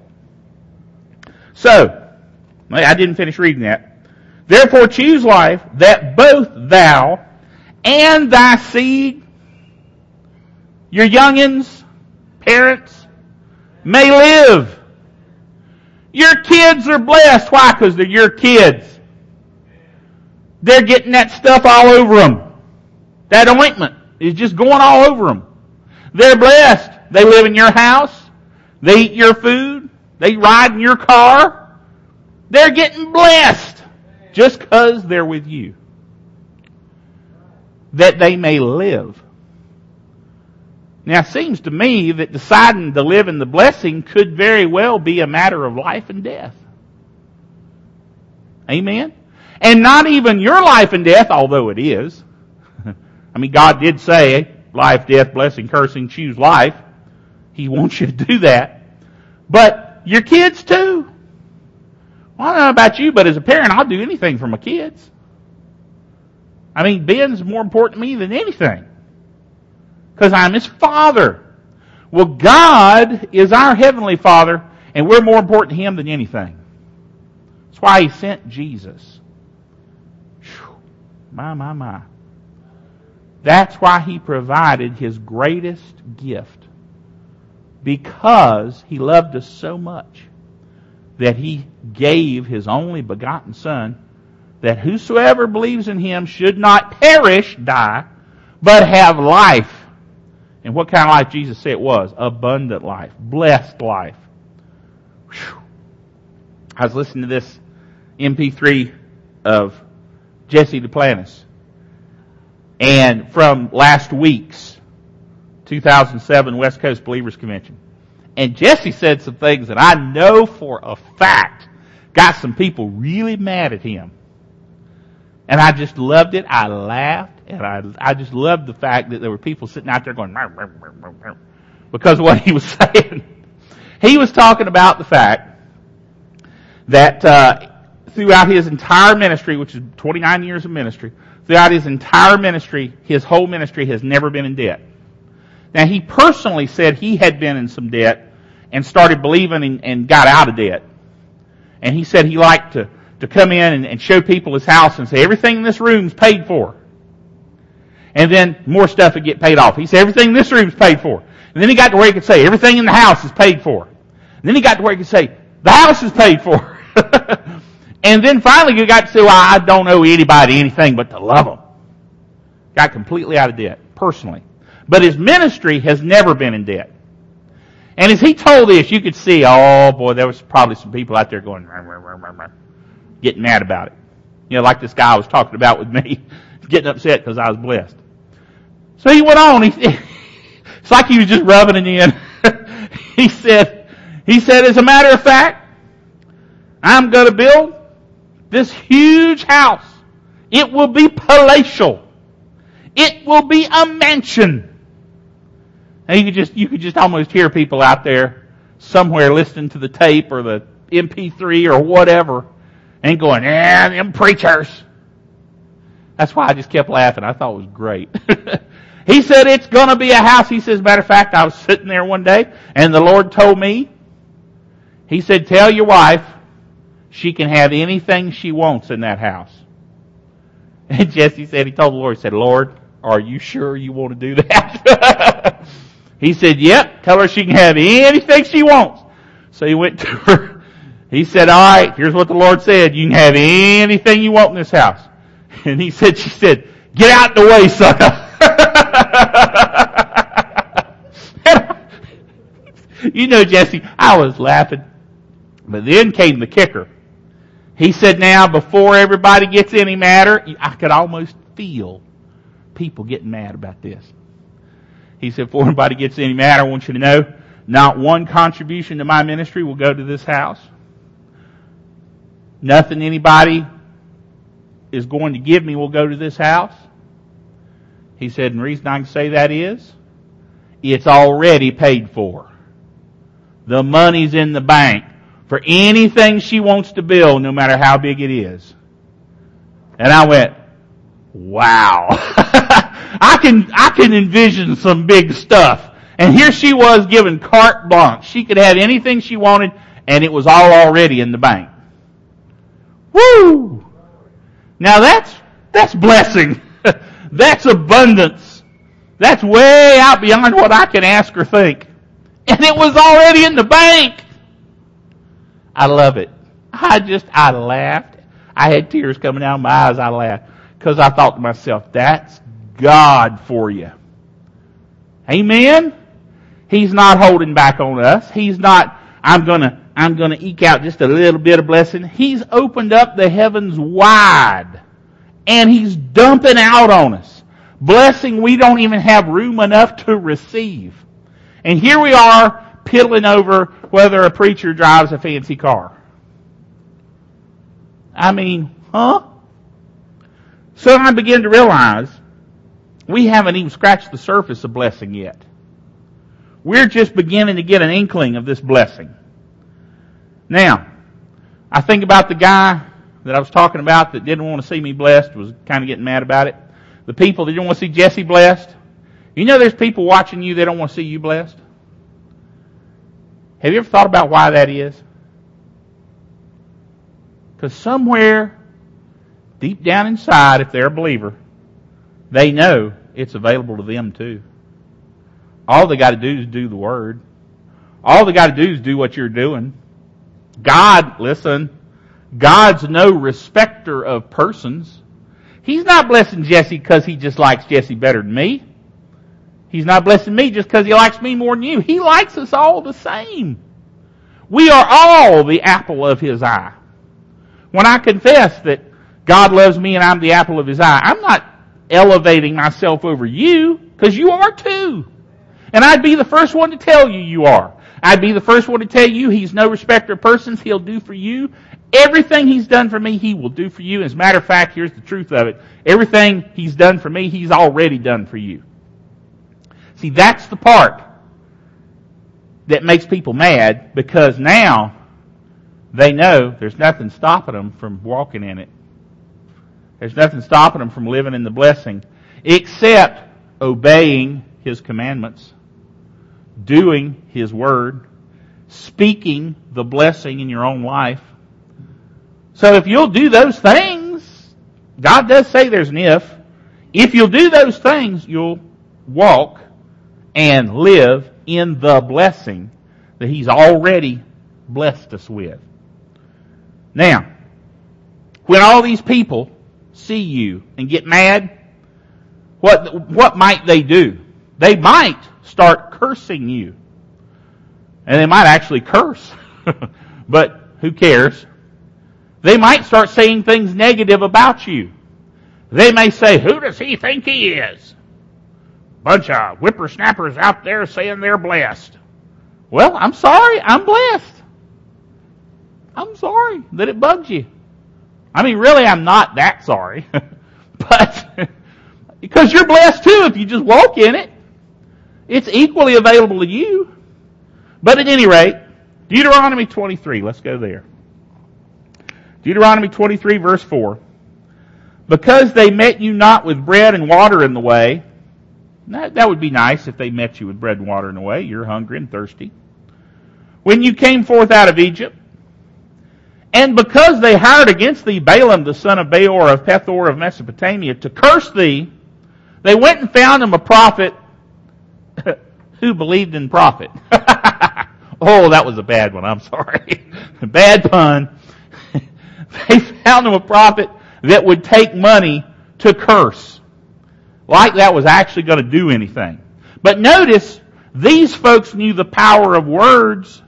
A: So, I didn't finish reading that. Therefore choose life, that both thou and thy seed, your youngins, parents, may live. Your kids are blessed. Why? Because they're your kids. They're getting that stuff all over them. That ointment is just going all over them. They're blessed. They live in your house. They eat your food. They ride in your car. They're getting blessed. just because they're with you, that they may live. Now, it seems to me that deciding to live in the blessing could very well be a matter of life and death. Amen? And not even your life and death, although it is. I mean, God did say, life, death, blessing, cursing, choose life. He wants you to do that. But your kids too. Well, I don't know about you, but as a parent, I'll do anything for my kids. I mean, Ben's more important to me than anything. Because I'm his father. Well, God is our heavenly Father, and we're more important to Him than anything. That's why He sent Jesus. Whew. My, my, my. That's why He provided His greatest gift. Because He loved us so much that He gave His only begotten Son, that whosoever believes in Him should not perish, die, but have life. And what kind of life Jesus said it was? Abundant life. Blessed life. Whew. I was listening to this M P three of Jesse Duplantis. And from last week's two thousand seven West Coast Believers Convention. And Jesse said some things that I know for a fact got some people really mad at him. And I just loved it. I laughed. And I, I just loved the fact that there were people sitting out there going, "Meow, meow, meow, meow, meow," because of what he was saying. He was talking about the fact that uh, throughout his entire ministry, which is twenty-nine years of ministry, throughout his entire ministry, his whole ministry has never been in debt. Now, he personally said he had been in some debt and started believing and, and got out of debt. And he said he liked to, to come in and, and show people his house and say, everything in this room's paid for. And then more stuff would get paid off. He said, everything in this room's paid for. And then he got to where he could say, everything in the house is paid for. And then he got to where he could say, the house is paid for. And then finally he got to say, well, I don't owe anybody anything but to love them. Got completely out of debt, personally. But his ministry has never been in debt. And as he told this, you could see, oh boy, there was probably some people out there going, rah, rah, rah, rah, rah, getting mad about it. You know, like this guy I was talking about with me, getting upset because I was blessed. So he went on. He, it's like he was just rubbing it in. he said, he said, as a matter of fact, I'm going to build this huge house. It will be palatial. It will be a mansion. And you could just, you could just almost hear people out there somewhere listening to the tape or the M P three or whatever and going, yeah, them preachers. That's why I just kept laughing. I thought it was great. He said it's going to be a house. He says, as a matter of fact, I was sitting there one day and the Lord told me, He said, tell your wife she can have anything she wants in that house. And Jesse said, he told the Lord, he said, Lord, are you sure you want to do that? He said, yep, tell her she can have anything she wants. So he went to her. He said, all right, here's what the Lord said. You can have anything you want in this house. And he said, she said, get out the way, sucker. You know, Jesse, I was laughing. But then came the kicker. He said, now, before everybody gets any madder, I could almost feel people getting mad about this. He said, before anybody gets any madder, I want you to know, not one contribution to my ministry will go to this house. Nothing anybody is going to give me will go to this house. He said, and the reason I can say that is, it's already paid for. The money's in the bank for anything she wants to build, no matter how big it is. And I went, wow. I can, I can envision some big stuff. And here she was given carte blanche. She could have anything she wanted, and it was all already in the bank. Woo! Now that's, that's blessing. That's abundance. That's way out beyond what I can ask or think. And it was already in the bank. I love it. I just, I laughed. I had tears coming out of my eyes. I laughed. Because I thought to myself, that's God for you. Amen? He's not holding back on us. He's not, I'm gonna, I'm going to eke out just a little bit of blessing. He's opened up the heavens wide. And He's dumping out on us. Blessing we don't even have room enough to receive. And here we are piddling over whether a preacher drives a fancy car. I mean, huh? So I begin to realize we haven't even scratched the surface of blessing yet. We're just beginning to get an inkling of this blessing. Now, I think about the guy that I was talking about that didn't want to see me blessed, was kind of getting mad about it. The people that didn't want to see Jesse blessed. You know there's people watching you that don't want to see you blessed? Have you ever thought about why that is? Because somewhere, deep down inside, if they're a believer, they know it's available to them too. All they got to do is do the Word. All they got to do is do what you're doing. God, listen, God's no respecter of persons. He's not blessing Jesse because He just likes Jesse better than me. He's not blessing me just because He likes me more than you. He likes us all the same. We are all the apple of His eye. When I confess that God loves me and I'm the apple of His eye, I'm not elevating myself over you, because you are too. And I'd be the first one to tell you you are. I'd be the first one to tell you He's no respecter of persons. He'll do for you everything He's done for me, He will do for you. As a matter of fact, here's the truth of it. Everything He's done for me, He's already done for you. See, that's the part that makes people mad, because now they know there's nothing stopping them from walking in it. There's nothing stopping them from living in the blessing except obeying His commandments, doing His Word, speaking the blessing in your own life. So if you'll do those things, God does say there's an if. If you'll do those things, you'll walk and live in the blessing that He's already blessed us with. Now, when all these people see you and get mad, what, what might they do? They might start cursing you. And they might actually curse. But who cares? They might start saying things negative about you. They may say, who does he think he is? Bunch of whippersnappers out there saying they're blessed. Well, I'm sorry, I'm blessed. I'm sorry that it bugs you. I mean, really, I'm not that sorry. But, because you're blessed too if you just walk in it. It's equally available to you. But at any rate, Deuteronomy twenty-three, let's go there. Deuteronomy twenty-three, verse four. Because they met you not with bread and water in the way. That, that would be nice if they met you with bread and water in the way. You're hungry and thirsty. When you came forth out of Egypt. And because they hired against thee Balaam the son of Beor of Pethor of Mesopotamia to curse thee, they went and found him a prophet who believed in prophet. Oh, that was a bad one. I'm sorry. Bad pun. They found him a prophet that would take money to curse. Like that was actually going to do anything. But notice, these folks knew the power of words.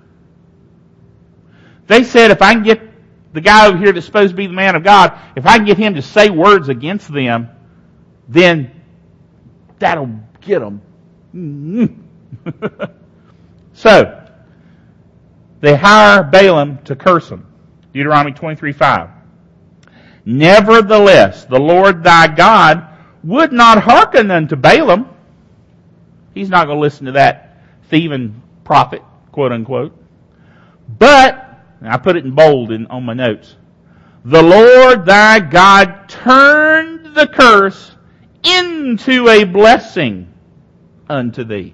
A: They said, if I can get the guy over here that's supposed to be the man of God, if I can get him to say words against them, then that'll get them. So, they hire Balaam to curse them. Deuteronomy twenty-three five. Nevertheless, the Lord thy God would not hearken unto Balaam. He's not going to listen to that thieving prophet, quote unquote. But, and I put it in bold in, on my notes, the Lord thy God turned the curse into a blessing unto thee.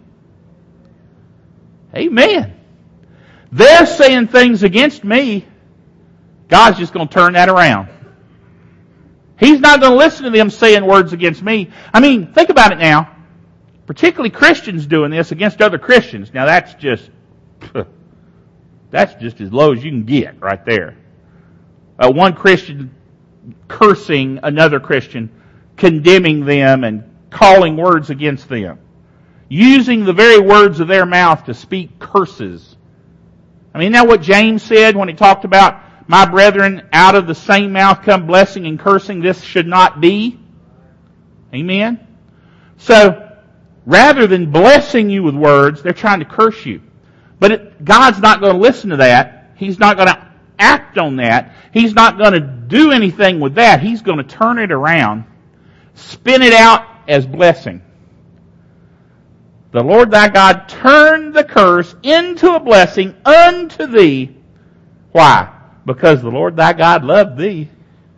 A: Amen. They're saying things against me. God's just going to turn that around. He's not going to listen to them saying words against me. I mean, think about it now. Particularly Christians doing this against other Christians. Now that's just, that's just as low as you can get right there. Uh, one Christian cursing another Christian, condemning them and calling words against them. Using the very words of their mouth to speak curses I mean, isn't that what James said when he talked about, my brethren, out of the same mouth come blessing and cursing, this should not be? Amen? So, rather than blessing you with words, they're trying to curse you. But it, God's not going to listen to that. He's not going to act on that. He's not going to do anything with that. He's going to turn it around, spin it out as blessing. The Lord thy God turned the curse into a blessing unto thee. Why? Because the Lord thy God loved thee.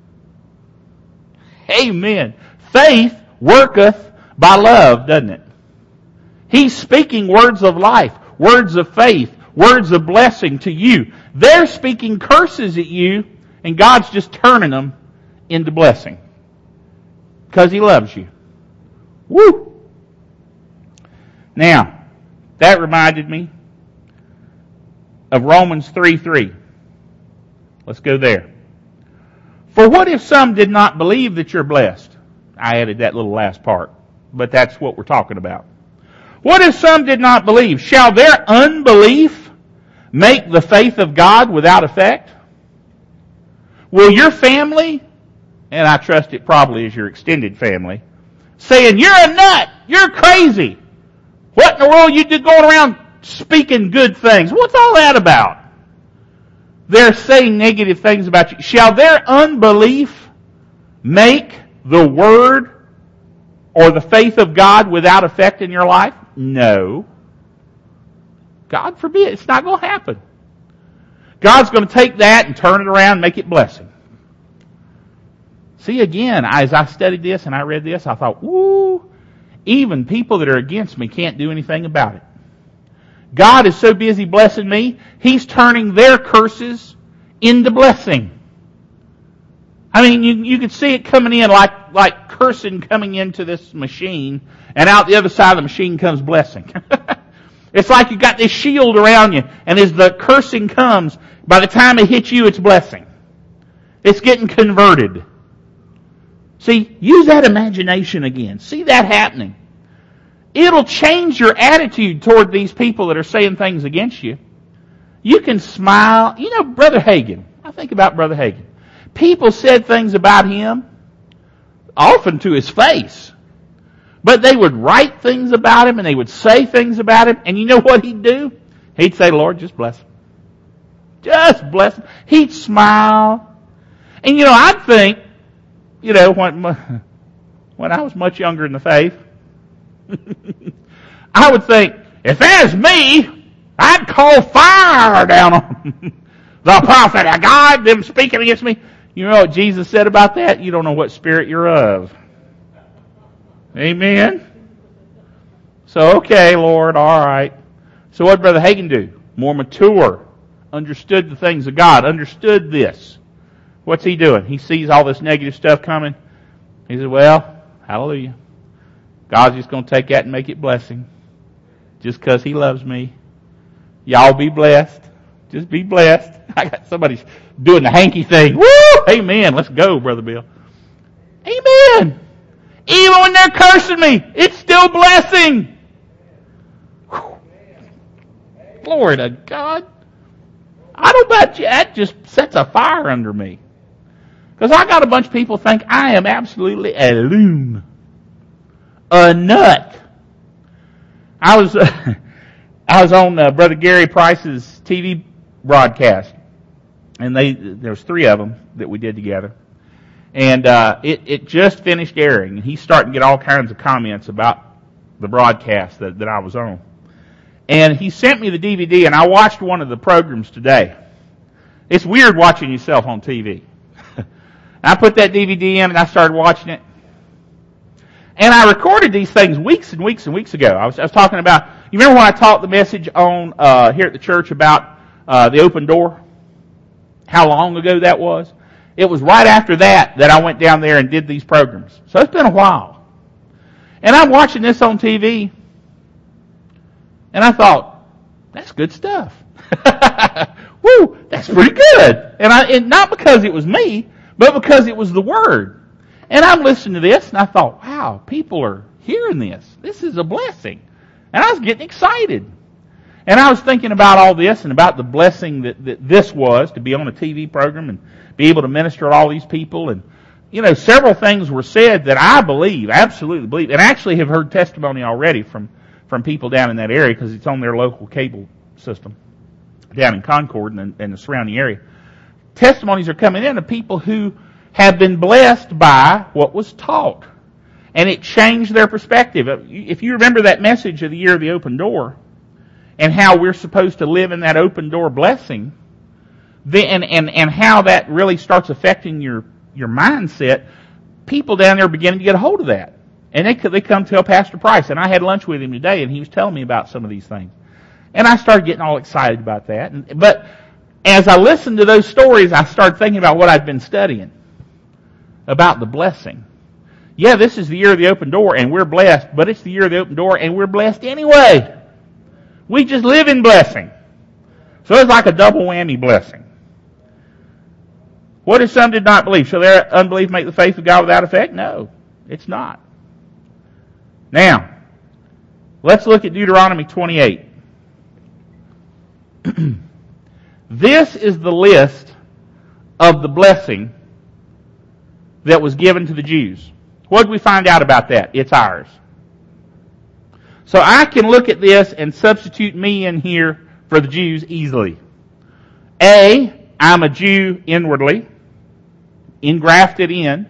A: Amen. Faith worketh by love, doesn't it? He's speaking words of life, words of faith, words of blessing to you. They're speaking curses at you, and God's just turning them into blessing. Because He loves you. Woo! Now, that reminded me of Romans three three. Let's go there. For what if some did not believe that you're blessed? I added that little last part, but that's what we're talking about. What if some did not believe? Shall their unbelief make the faith of God without effect? Will your family, and I trust it probably is your extended family, saying, you're a nut, you're crazy. What in the world you do going around speaking good things? What's all that about? They're saying negative things about you. Shall their unbelief make the Word or the faith of God without effect in your life? No. God forbid. It's not going to happen. God's going to take that and turn it around and make it blessing. See, again, as I studied this and I read this, I thought, woo, even people that are against me can't do anything about it. God is so busy blessing me, He's turning their curses into blessing. I mean, you you could see it coming in like, like cursing coming into this machine, and out the other side of the machine comes blessing. It's like you got this shield around you, and as the cursing comes, by the time it hits you, it's blessing. It's getting converted. See, use that imagination again. See that happening. It'll change your attitude toward these people that are saying things against you. You can smile. You know, Brother Hagin. I think about Brother Hagin. People said things about him, often to his face. But they would write things about him and they would say things about him. And you know what he'd do? He'd say, Lord, just bless him. Just bless him. He'd smile. And you know, I'd think, you know, when, when I was much younger in the faith, I would think, if that's me, I'd call fire down on the prophet of God, them speaking against me. You know what Jesus said about that? You don't know what spirit you're of. Amen? So, okay, Lord, all right. So what did Brother Hagin do? More mature. Understood the things of God. Understood this. What's he doing? He sees all this negative stuff coming. He says, well, hallelujah. God's just going to take that and make it blessing. Just because He loves me. Y'all be blessed. Just be blessed. I got somebody doing the hanky thing. Woo! Amen. Let's go, Brother Bill. Amen. Even when they're cursing me, it's still blessing. Whew. Glory to God. I don't bet you that just sets a fire under me. Because I got a bunch of people think I am absolutely a loon. A nut. I was uh, I was on uh, Brother Gary Price's T V broadcast, and they there was three of them that we did together, and uh, it it just finished airing, and he's starting to get all kinds of comments about the broadcast that, that I was on, and he sent me the D V D, and I watched one of the programs today. It's weird watching yourself on T V. I put that D V D in, and I started watching it. And I recorded these things weeks and weeks and weeks ago. I was, I was talking about, you remember when I taught the message on uh, here at the church about uh, the open door? How long ago that was? It was right after that that I went down there and did these programs. So it's been a while. And I'm watching this on T V, and I thought, that's good stuff. Woo, that's pretty good. And, I, and not because it was me, but because it was the Word. And I'm listening to this, and I thought, wow, people are hearing this. This is a blessing. And I was getting excited. And I was thinking about all this and about the blessing that, that this was to be on a T V program and be able to minister to all these people. And, you know, several things were said that I believe, absolutely believe, and actually have heard testimony already from, from people down in that area because it's on their local cable system down in Concord and, and the surrounding area. Testimonies are coming in of people who have been blessed by what was taught. And it changed their perspective. If you remember that message of the year of the open door, and how we're supposed to live in that open door blessing, then, and, and, and how that really starts affecting your, your mindset, people down there are beginning to get a hold of that. And they, they come tell Pastor Price, and I had lunch with him today, and he was telling me about some of these things. And I started getting all excited about that. And, but as I listened to those stories, I started thinking about what I'd been studying about the blessing. Yeah, this is the year of the open door, and we're blessed, but it's the year of the open door, and we're blessed anyway. We just live in blessing. So it's like a double whammy blessing. What if some did not believe? Shall their unbelief make the faith of God without effect? No, it's not. Now, let's look at Deuteronomy twenty-eight. This is the list of the blessing that was given to the Jews. What did we find out about that? It's ours. So I can look at this and substitute me in here for the Jews easily. A, I'm a Jew inwardly, engrafted in.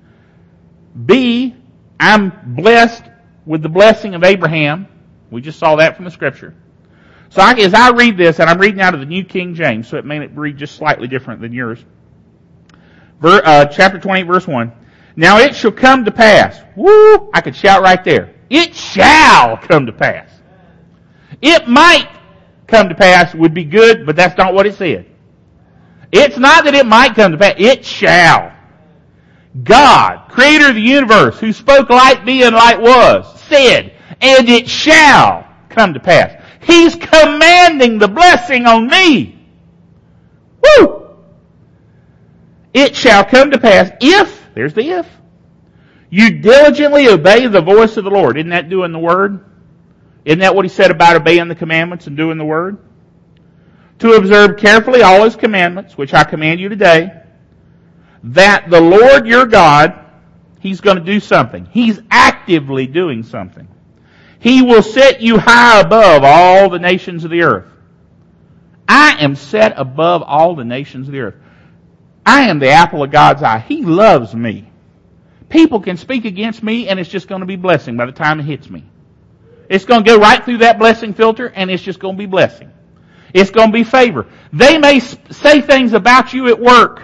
A: B, I'm blessed with the blessing of Abraham. We just saw that from the Scripture. So I, as I read this, and I'm reading out of the New King James, so it may read just slightly different than yours. Ver, uh, chapter twenty, verse one. Now it shall come to pass. Woo! I could shout right there. It shall come to pass. It might come to pass would be good, but that's not what it said. It's not that it might come to pass. It shall. God, creator of the universe, who spoke light be and light was, said, and it shall come to pass. He's commanding the blessing on me. Woo! It shall come to pass if, there's the if, you diligently obey the voice of the Lord. Isn't that doing the word? Isn't that what he said about obeying the commandments and doing the word? To observe carefully all his commandments, which I command you today, that the Lord your God, he's going to do something. He's actively doing something. He will set you high above all the nations of the earth. I am set above all the nations of the earth. I am the apple of God's eye. He loves me. People can speak against me and it's just going to be blessing by the time it hits me. It's going to go right through that blessing filter and it's just going to be blessing. It's going to be favor. They may say things about you at work.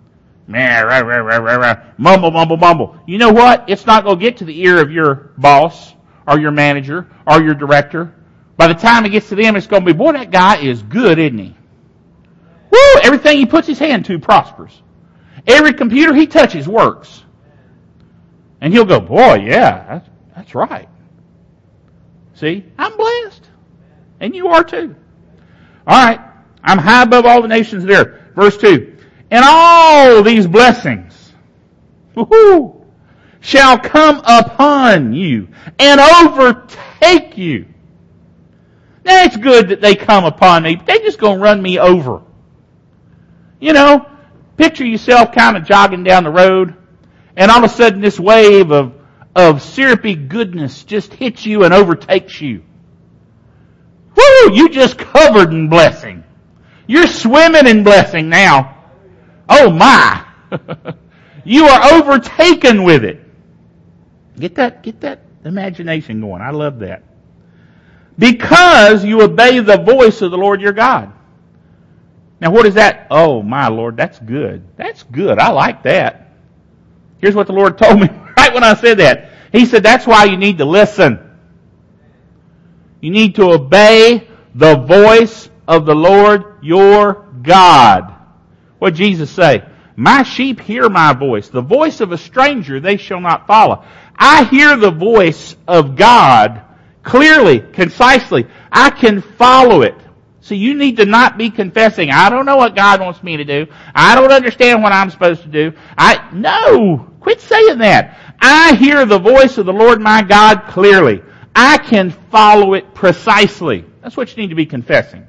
A: Mumble, mumble, mumble. You know what? It's not going to get to the ear of your boss or your manager or your director. By the time it gets to them, it's going to be, boy, that guy is good, isn't he? Woo! Everything he puts his hand to prospers. Every computer he touches works. And he'll go, boy, yeah, that's, that's right. See, I'm blessed. And you are too. All right. I'm high above all the nations there. Verse two. And all these blessings woo-hoo, shall come upon you and overtake you. Now, it's good that they come upon me, but they're just going to run me over. You know, picture yourself kind of jogging down the road, and all of a sudden this wave of, of syrupy goodness just hits you and overtakes you. Woo! You just covered in blessing. You're swimming in blessing now. Oh my! You are overtaken with it. Get that, get that imagination going. I love that. Because you obey the voice of the Lord your God. Now what is that? Oh my Lord, that's good. That's good. I like that. Here's what the Lord told me right when I said that. He said that's why you need to listen. You need to obey the voice of the Lord your God. What did Jesus say? My sheep hear my voice. The voice of a stranger they shall not follow. I hear the voice of God clearly, concisely. I can follow it. So you need to not be confessing, I don't know what God wants me to do. I don't understand what I'm supposed to do. I No! Quit saying that. I hear the voice of the Lord my God clearly. I can follow it precisely. That's what you need to be confessing.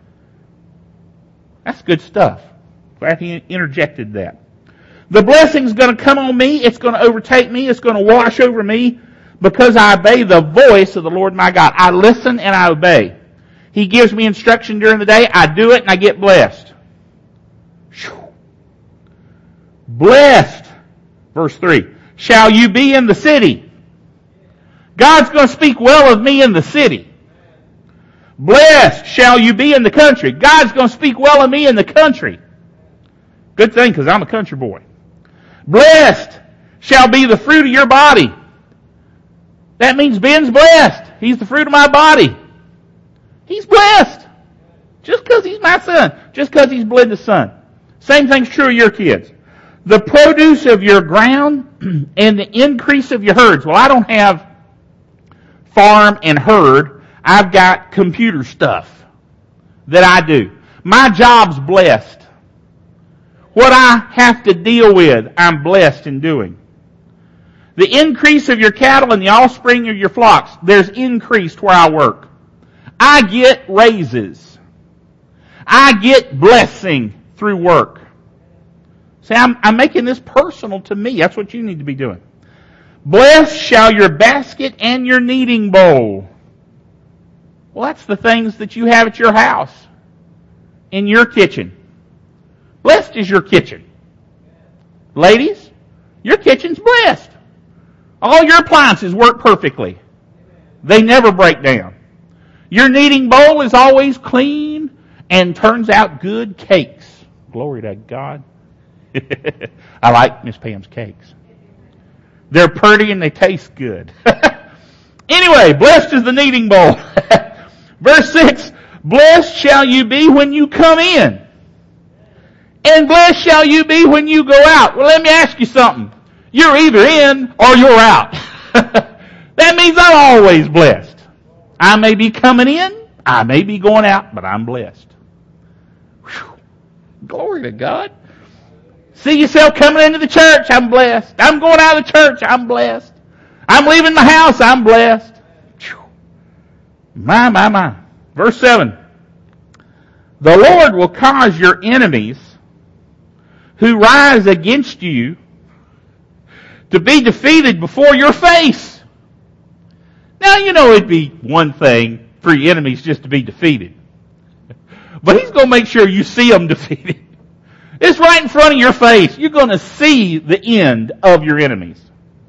A: That's good stuff. Glad he interjected that. The blessing's going to come on me. It's going to overtake me. It's going to wash over me because I obey the voice of the Lord my God. I listen and I obey. He gives me instruction during the day. I do it and I get blessed. Whew. Blessed, verse three, shall you be in the city. God's going to speak well of me in the city. Blessed shall you be in the country. God's going to speak well of me in the country. Good thing, because I'm a country boy. Blessed shall be the fruit of your body. That means Ben's blessed. He's the fruit of my body. He's blessed. Just because he's my son. Just because he's Belinda's son. Same thing's true of your kids. The produce of your ground and the increase of your herds. Well, I don't have farm and herd. I've got computer stuff that I do. My job's blessed. What I have to deal with, I'm blessed in doing. The increase of your cattle and the offspring of your flocks, there's increased where I work. I get raises. I get blessing through work. See, I'm, I'm making this personal to me. That's what you need to be doing. Blessed shall your basket and your kneading bowl. Well, that's the things that you have at your house, in your kitchen. Blessed is your kitchen. Ladies, your kitchen's blessed. All your appliances work perfectly. They never break down. Your kneading bowl is always clean and turns out good cakes. Glory to God. I like Miss Pam's cakes. They're pretty and they taste good. Anyway, blessed is the kneading bowl. Verse six, blessed shall you be when you come in, and blessed shall you be when you go out. Well, let me ask you something. You're either in or you're out. That means I'm always blessed. I may be coming in, I may be going out, but I'm blessed. Whew. Glory to God. See yourself coming into the church, I'm blessed. I'm going out of the church, I'm blessed. I'm leaving the house, I'm blessed. Whew. My, my, my. Verse seven. The Lord will cause your enemies who rise against you to be defeated before your face. Now, you know it'd be one thing for your enemies just to be defeated. But he's going to make sure you see them defeated. It's right in front of your face. You're going to see the end of your enemies.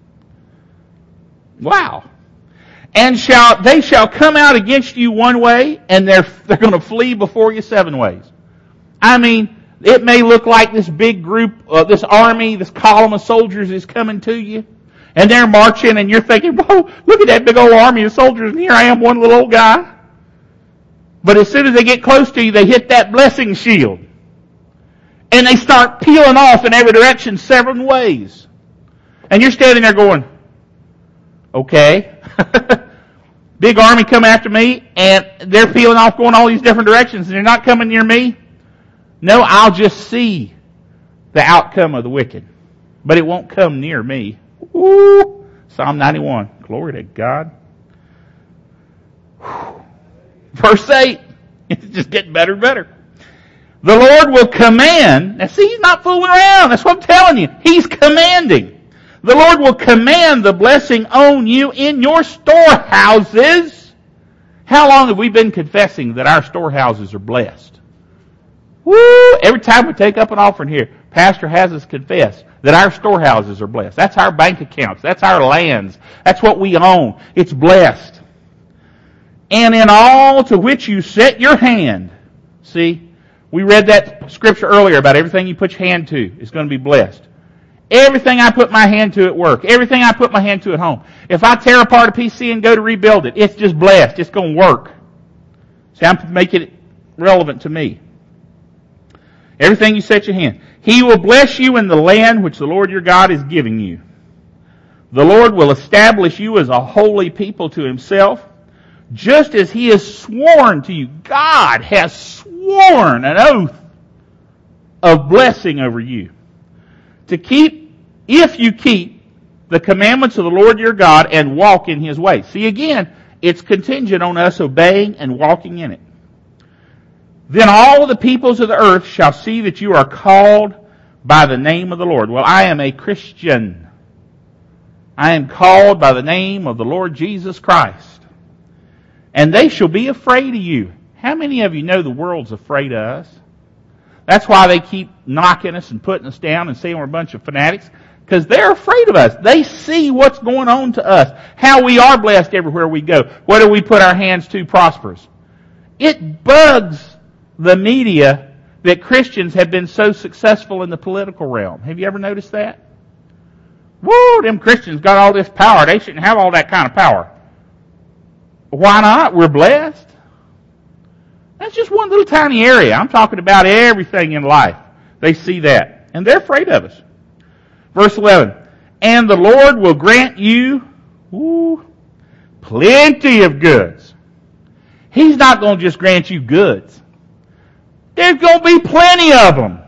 A: Wow. And shall they shall come out against you one way, and they're they're going to flee before you seven ways. I mean, it may look like this big group, uh, this army, this column of soldiers is coming to you, and they're marching, and you're thinking, "Whoa, look at that big old army of soldiers, and here I am, one little old guy." But as soon as they get close to you, they hit that blessing shield, and they start peeling off in every direction seven ways, and you're standing there going, "Okay." Big army come after me, and they're peeling off going all these different directions, and they're not coming near me. No, I'll just see the outcome of the wicked. But it won't come near me. Woo! Psalm ninety-one. Glory to God. Whew. Verse eight. It's just getting better and better. The Lord will command. Now see, he's not fooling around. That's what I'm telling you. He's commanding. The Lord will command the blessing on you in your storehouses. How long have we been confessing that our storehouses are blessed? Woo! Every time we take up an offering here, Pastor has us confess that our storehouses are blessed. That's our bank accounts. That's our lands. That's what we own. It's blessed. And in all to which you set your hand. See, we read that scripture earlier about everything you put your hand to is going to be blessed. Everything I put my hand to at work, everything I put my hand to at home. If I tear apart a P C and go to rebuild it, it's just blessed. It's going to work. See, I'm making it relevant to me. Everything you set your hand. He will bless you in the land which the Lord your God is giving you. The Lord will establish you as a holy people to himself, just as he has sworn to you. God has sworn an oath of blessing over you. To keep, if you keep the commandments of the Lord your God and walk in his ways. See again, It's contingent on us obeying and walking in it. Then all the peoples of the earth shall see that you are called by the name of the Lord. Well, I am a Christian. I am called by the name of the Lord Jesus Christ. And they shall be afraid of you. How many of you know the world's afraid of us? That's why they keep knocking us and putting us down and saying we're a bunch of fanatics. Because they're afraid of us. They see what's going on to us. How we are blessed everywhere we go. Whether we put our hands to prospers. It bugs the media that Christians have been so successful in the political realm. Have you ever noticed that? Woo, them Christians got all this power. They shouldn't have all that kind of power. Why not? We're blessed. That's just one little tiny area. I'm talking about everything in life. They see that. And they're afraid of us. Verse eleven. And the Lord will grant you woo, plenty of goods. He's not going to just grant you goods. There's going to be plenty of them.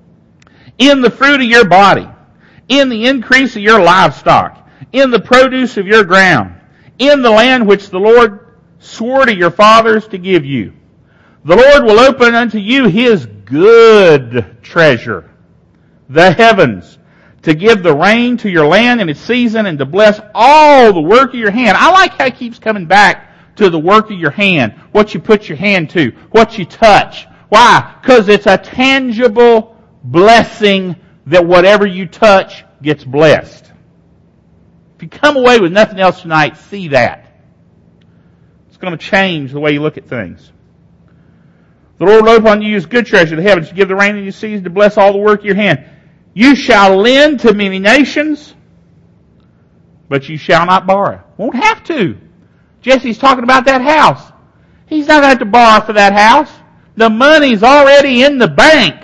A: In the fruit of your body. In the increase of your livestock. In the produce of your ground. In the land which the Lord swore to your fathers to give you. The Lord will open unto you His good treasure, the heavens, to give the rain to your land in its season and to bless all the work of your hand. I like how it keeps coming back to the work of your hand, what you put your hand to, what you touch. Why? Because it's a tangible blessing that whatever you touch gets blessed. If you come away with nothing else tonight, see that. It's going to change the way you look at things. The Lord will open unto you His good treasure, the heavens, to give the rain in your season, to bless all the work of your hand. You shall lend to many nations, but you shall not borrow. Won't have to. Jesse's talking about that house. He's not going to have to borrow for that house. The money's already in the bank.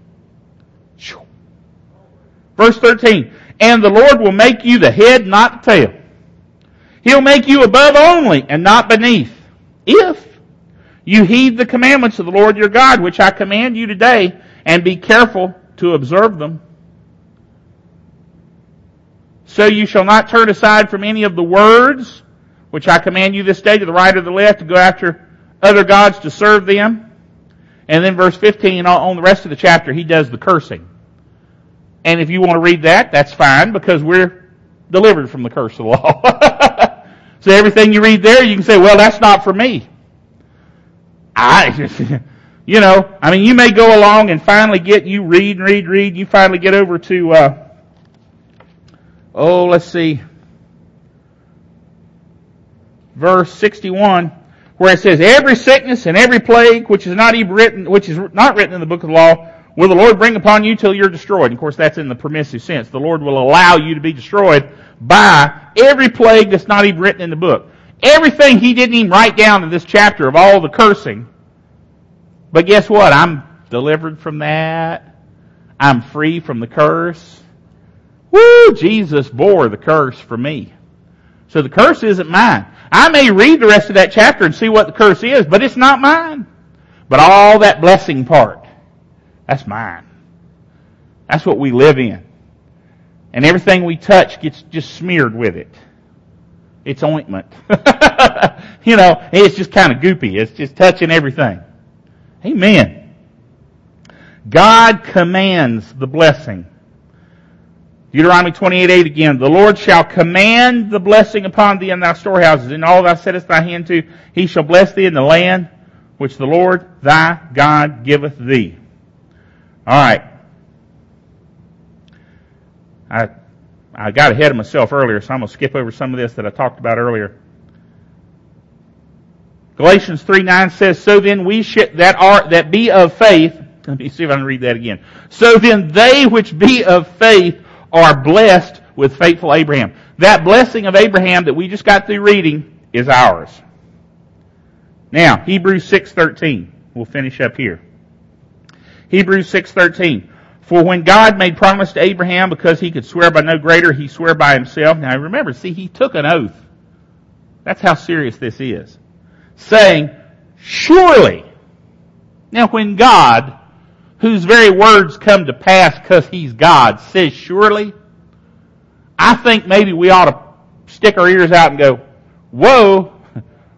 A: Verse thirteen. And the Lord will make you the head, not the tail. He'll make you above only and not beneath. If you heed the commandments of the Lord your God, which I command you today, and be careful to observe them. So you shall not turn aside from any of the words which I command you this day to the right or the left to go after other gods to serve them. And then verse fifteen, on the rest of the chapter, he does the cursing. And if you want to read that, that's fine, because we're delivered from the curse of the law. So everything you read there, you can say, well, that's not for me. I, you know, I mean, you may go along and finally get, you read and read, read, you finally get over to, uh, oh, let's see, verse sixty-one, where it says, every sickness and every plague which is not even written, which is not written in the book of the law, will the Lord bring upon you till you're destroyed. And of course, that's in the permissive sense. The Lord will allow you to be destroyed by every plague that's not even written in the book. Everything he didn't even write down in this chapter of all the cursing. But guess what? I'm delivered from that. I'm free from the curse. Woo! Jesus bore the curse for me. So the curse isn't mine. I may read the rest of that chapter and see what the curse is, but it's not mine. But all that blessing part, that's mine. That's what we live in. And everything we touch gets just smeared with it. It's ointment. You know, it's just kind of goopy. It's just touching everything. Amen. God commands the blessing. Deuteronomy twenty-eight eight again. The Lord shall command the blessing upon thee in thy storehouses. In all thou settest thy hand to, he shall bless thee in the land which the Lord thy God giveth thee. All right. I I got ahead of myself earlier, so I'm going to skip over some of this that I talked about earlier. Galatians three nine says, so then we should, that are, that be of faith, let me see if I can read that again. So then they which be of faith are blessed with faithful Abraham. That blessing of Abraham that we just got through reading is ours. Now, Hebrews six thirteen. We'll finish up here. Hebrews six thirteen. For when God made promise to Abraham, because he could swear by no greater, he swore by himself. Now remember, see, he took an oath. That's how serious this is. Saying, surely. Now when God, whose very words come to pass because he's God, says surely, I think maybe we ought to stick our ears out and go, whoa,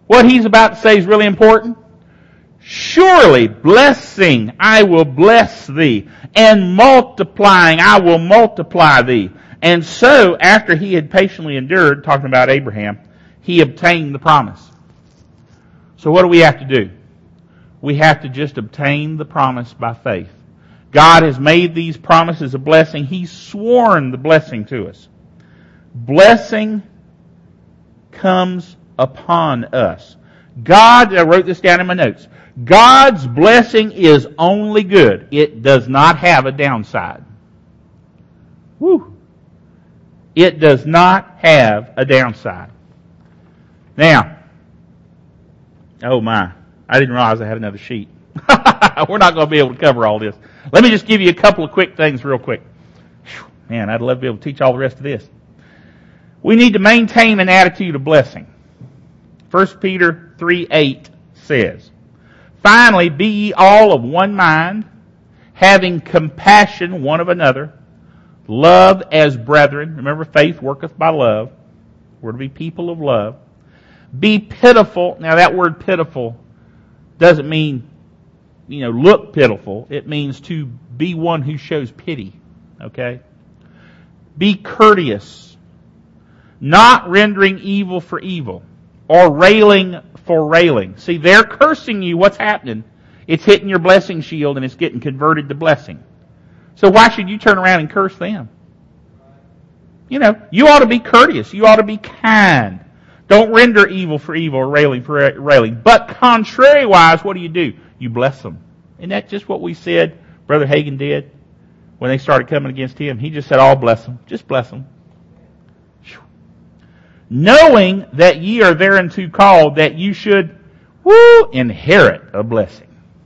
A: What he's about to say is really important. Surely blessing I will bless thee, and multiplying I will multiply thee. And so, after he had patiently endured, talking about Abraham, he obtained the promise. So what do we have to do? We have to just obtain the promise by faith. God has made these promises a blessing. He's sworn the blessing to us. Blessing comes upon us. God, I wrote this down in my notes. God's blessing is only good. It does not have a downside. Woo. It does not have a downside. Now, oh my, I didn't realize I had another sheet. We're not going to be able to cover all this. Let me just give you a couple of quick things real quick. Man, I'd love to be able to teach all the rest of this. We need to maintain an attitude of blessing. First Peter three eight says, finally, be ye all of one mind, having compassion one of another, love as brethren. Remember, faith worketh by love. We're to be people of love. Be pitiful. Now, that word pitiful doesn't mean, you know, look pitiful. It means to be one who shows pity. Okay? Be courteous, not rendering evil for evil, or railing for railing. See, they're cursing you. What's happening? It's hitting your blessing shield and it's getting converted to blessing. So why should you turn around and curse them? You know, you ought to be courteous. You ought to be kind. Don't render evil for evil or railing for railing. But contrariwise, what do you do? You bless them. Isn't that just what we said Brother Hagin did when they started coming against him? He just said, "I'll bless them. Just bless them." Knowing that ye are thereunto called, that you should, woo, inherit a blessing.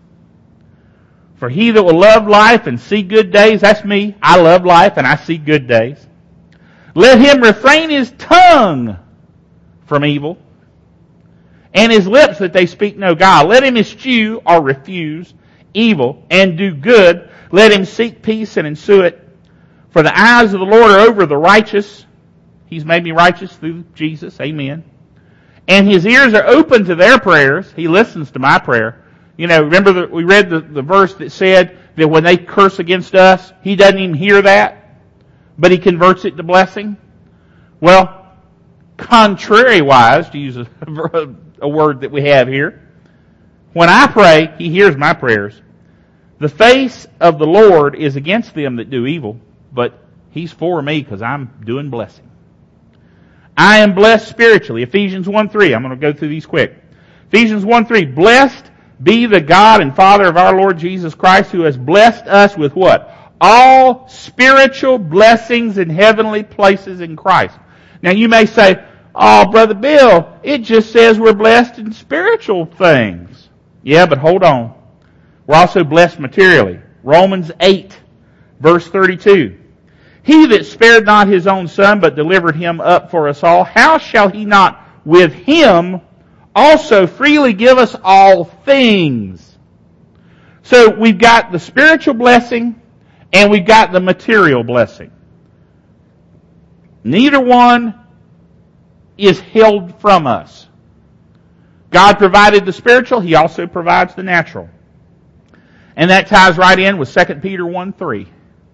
A: For he that will love life and see good days, that's me. I love life and I see good days. Let him refrain his tongue from evil, and his lips that they speak no guile. Let him eschew or refuse evil and do good. Let him seek peace and ensue it. For the eyes of the Lord are over the righteous. He's made me righteous through Jesus. Amen. And his ears are open to their prayers. He listens to my prayer. You know, remember that we read the, the verse that said that when they curse against us, he doesn't even hear that, but he converts it to blessing. Well, contrariwise, to use a, a word that we have here, when I pray, he hears my prayers. The face of the Lord is against them that do evil, but he's for me because I'm doing blessing. I am blessed spiritually. Ephesians one three. I'm going to go through these quick. Ephesians one three. Blessed be the God and Father of our Lord Jesus Christ, who has blessed us with what? All spiritual blessings in heavenly places in Christ. Now you may say, "Oh, Brother Bill, it just says we're blessed in spiritual things." Yeah, but hold on. We're also blessed materially. Romans eight, verse thirty-two. He that spared not his own son, but delivered him up for us all, how shall he not with him also freely give us all things? So we've got the spiritual blessing and we've got the material blessing. Neither one is held from us. God provided the spiritual, he also provides the natural. And that ties right in with Second Peter one three.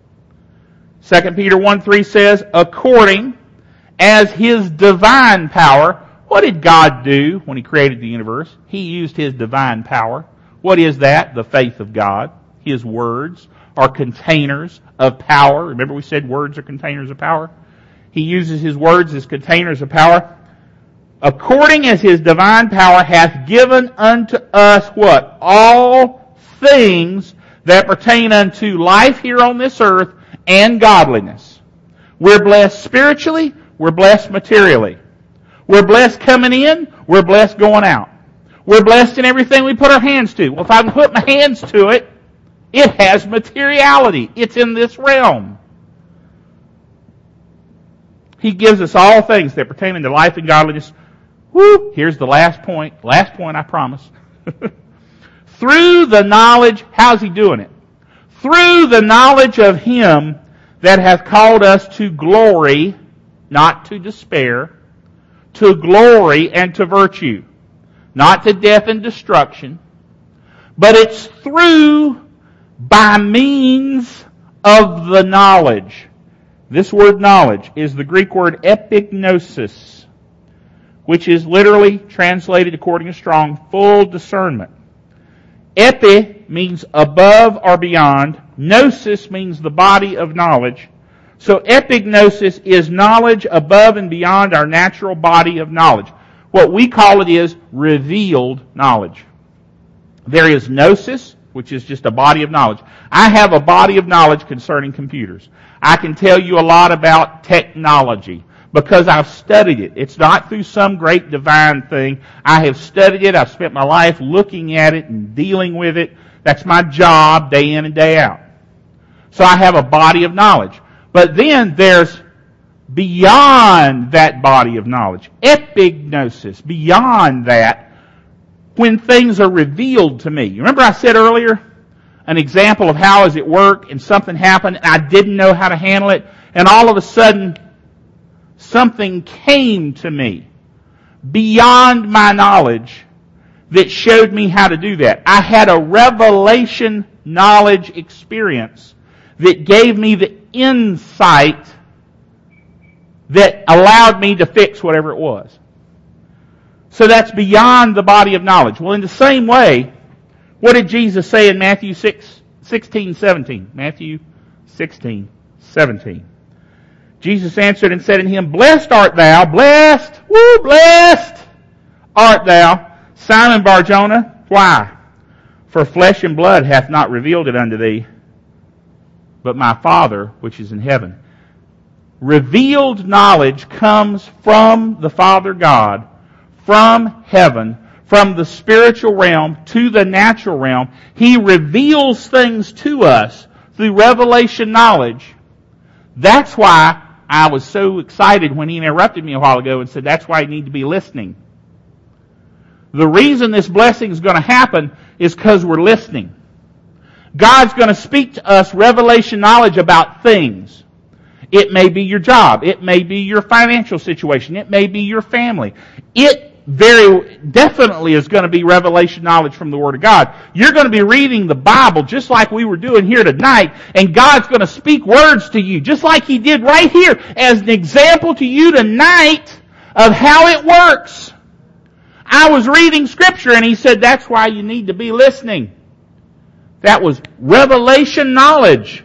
A: Second Peter one three says, according as his divine power. What did God do when he created the universe? He used his divine power. What is that? The faith of God. His words are containers of power. Remember we said words are containers of power? He uses his words as containers of power. According as his divine power hath given unto us what? All things that pertain unto life here on this earth and godliness. We're blessed spiritually. We're blessed materially. We're blessed coming in. We're blessed going out. We're blessed in everything we put our hands to. Well, if I can put my hands to it, it has materiality. It's in this realm. He gives us all things that pertain unto life and godliness. Woo! Here's the last point. Last point, I promise. Through the knowledge, how's he doing it? Through the knowledge of him that hath called us to glory, not to despair, to glory and to virtue. not to death and destruction, but it's through, by means of the knowledge. This word knowledge is the Greek word epignosis, which is literally translated according to Strong, full discernment. Epi means above or beyond. Gnosis means the body of knowledge. So epignosis is knowledge above and beyond our natural body of knowledge. What we call it is revealed knowledge. There is gnosis, which is just a body of knowledge. I have a body of knowledge concerning computers. I can tell you a lot about technology because I've studied it. It's not through some great divine thing. I have studied it. I've spent my life looking at it and dealing with it. That's my job day in and day out. So I have a body of knowledge. But then there's beyond that body of knowledge, epignosis, beyond that, when things are revealed to me. You remember I said earlier, an example of how is it work and something happened and I didn't know how to handle it, and all of a sudden something came to me beyond my knowledge that showed me how to do that. I had a revelation knowledge experience that gave me the insight that allowed me to fix whatever it was. So that's beyond the body of knowledge. Well, in the same way, what did Jesus say in Matthew six, sixteen, seventeen? Matthew sixteen, seventeen. Jesus answered and said unto him, Blessed art thou, blessed, woo, blessed art thou, Simon Bar-Jonah. Why? For flesh and blood hath not revealed it unto thee, but my Father which is in heaven. Revealed knowledge comes from the Father God, from heaven, from the spiritual realm to the natural realm. He reveals things to us through revelation knowledge. That's why I was so excited when he interrupted me a while ago and said that's why you need to be listening. The reason this blessing is going to happen is because we're listening. God's going to speak to us revelation knowledge about things. It may be your job. It may be your financial situation. It may be your family. It very definitely is going to be revelation knowledge from the Word of God. You're going to be reading the Bible just like we were doing here tonight, and God's going to speak words to you just like He did right here as an example to you tonight of how it works. I was reading Scripture and He said that's why you need to be listening. That was revelation knowledge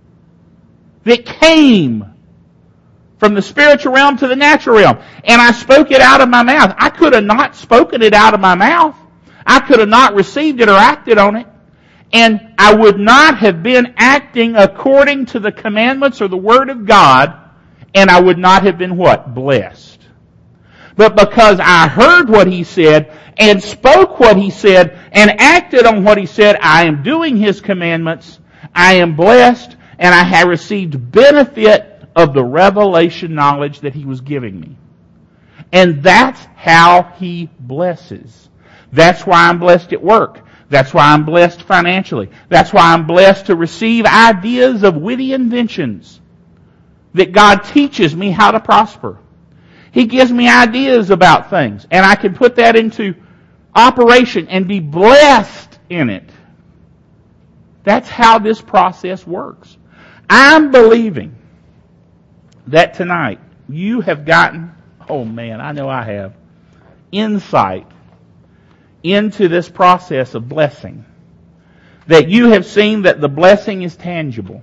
A: that came from the spiritual realm to the natural realm. And I spoke it out of my mouth. I could have not spoken it out of my mouth. I could have not received it or acted on it. And I would not have been acting according to the commandments or the Word of God, and I would not have been what? Blessed. But because I heard what He said and spoke what He said and acted on what He said, I am doing His commandments, I am blessed, and I have received benefit of the revelation knowledge that He was giving me. And that's how He blesses. That's why I'm blessed at work. That's why I'm blessed financially. That's why I'm blessed to receive ideas of witty inventions that God teaches me how to prosper. He gives me ideas about things, and I can put that into operation and be blessed in it. That's how this process works. I'm believing that tonight you have gotten, oh man, I know I have, insight into this process of blessing. That you have seen that the blessing is tangible.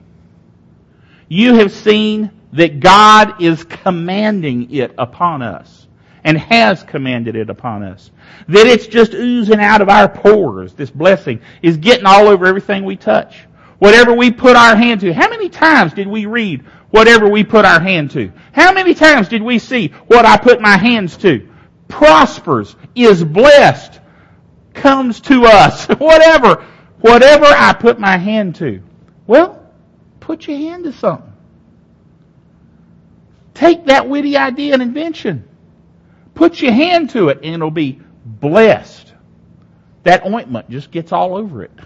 A: You have seen that God is commanding it upon us and has commanded it upon us. That it's just oozing out of our pores. This blessing is getting all over everything we touch. Whatever we put our hand to. How many times did we read whatever we put our hand to? How many times did we see what I put my hands to? Prospers, is blessed, comes to us. Whatever. Whatever I put my hand to. Well, put your hand to something. Take that witty idea and invention. Put your hand to it and it'll be blessed. That ointment just gets all over it.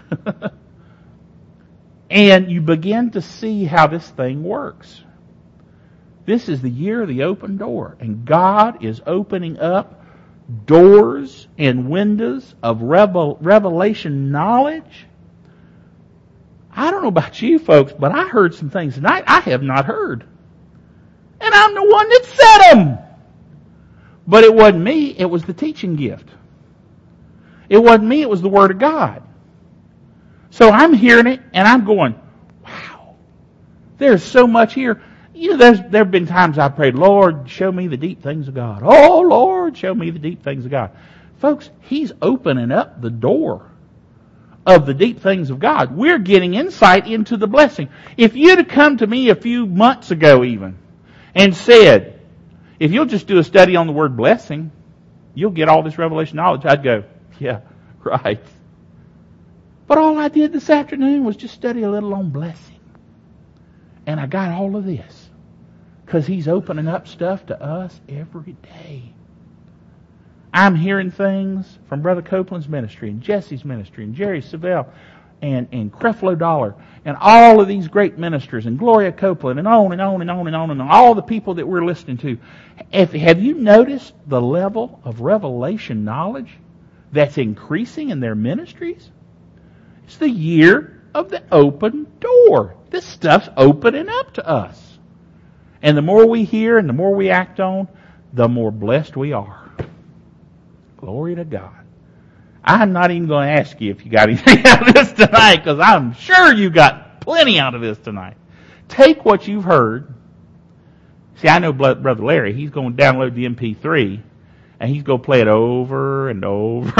A: And you begin to see how this thing works. This is the year of the open door. And God is opening up doors and windows of revel, revelation knowledge. I don't know about you folks, but I heard some things tonight I have not heard. And I'm the one that said them. But it wasn't me, it was the teaching gift. It wasn't me, it was the Word of God. So I'm hearing it and I'm going, wow, there's so much here. You know, there's, there have been times I prayed, Lord, show me the deep things of God. Oh, Lord, show me the deep things of God. Folks, He's opening up the door of the deep things of God. We're getting insight into the blessing. If you'd have come to me a few months ago even and said, if you'll just do a study on the word blessing, you'll get all this revelation knowledge, I'd go, yeah, right. But all I did this afternoon was just study a little on blessing. And I got all of this. Because He's opening up stuff to us every day. I'm hearing things from Brother Copeland's ministry and Jesse's ministry and Jerry Savelle and, and Creflo Dollar and all of these great ministers and Gloria Copeland and on and on and on and on and on, all the people that we're listening to. If, have you noticed the level of revelation knowledge that's increasing in their ministries? It's the year of the open door. This stuff's opening up to us. And the more we hear and the more we act on, the more blessed we are. Glory to God. I'm not even going to ask you if you got anything out of this tonight, because I'm sure you got plenty out of this tonight. Take what you've heard. See, I know Brother Larry, he's going to download the M P three, and he's going to play it over and over.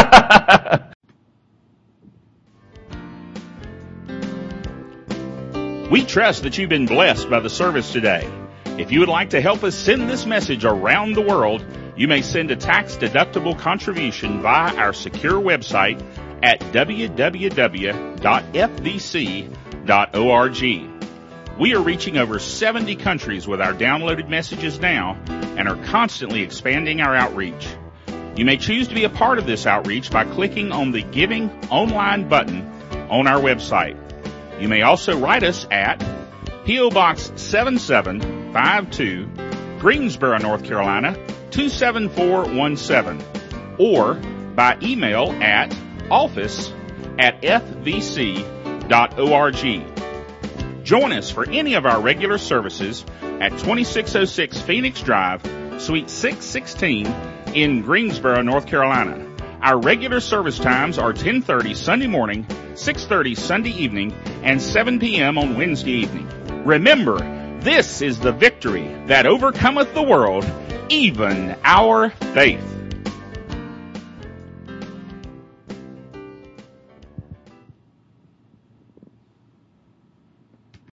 B: We trust that you've been blessed by the service today. If you would like to help us send this message around the world, you may send a tax-deductible contribution via our secure website at w w w dot f v c dot org. We are reaching over seventy countries with our downloaded messages now and are constantly expanding our outreach. You may choose to be a part of this outreach by clicking on the Giving Online button on our website. You may also write us at P O. Box seven seven five two, Greensboro, North Carolina, two seven four one seven, or by email at office at f v c dot org. Join us for any of our regular services at twenty-six oh six Phoenix Drive, Suite six sixteen in Greensboro, North Carolina. Our regular service times are ten thirty Sunday morning, six thirty Sunday evening, and seven p.m. on Wednesday evening. Remember, this is the victory that overcometh the world, even our faith.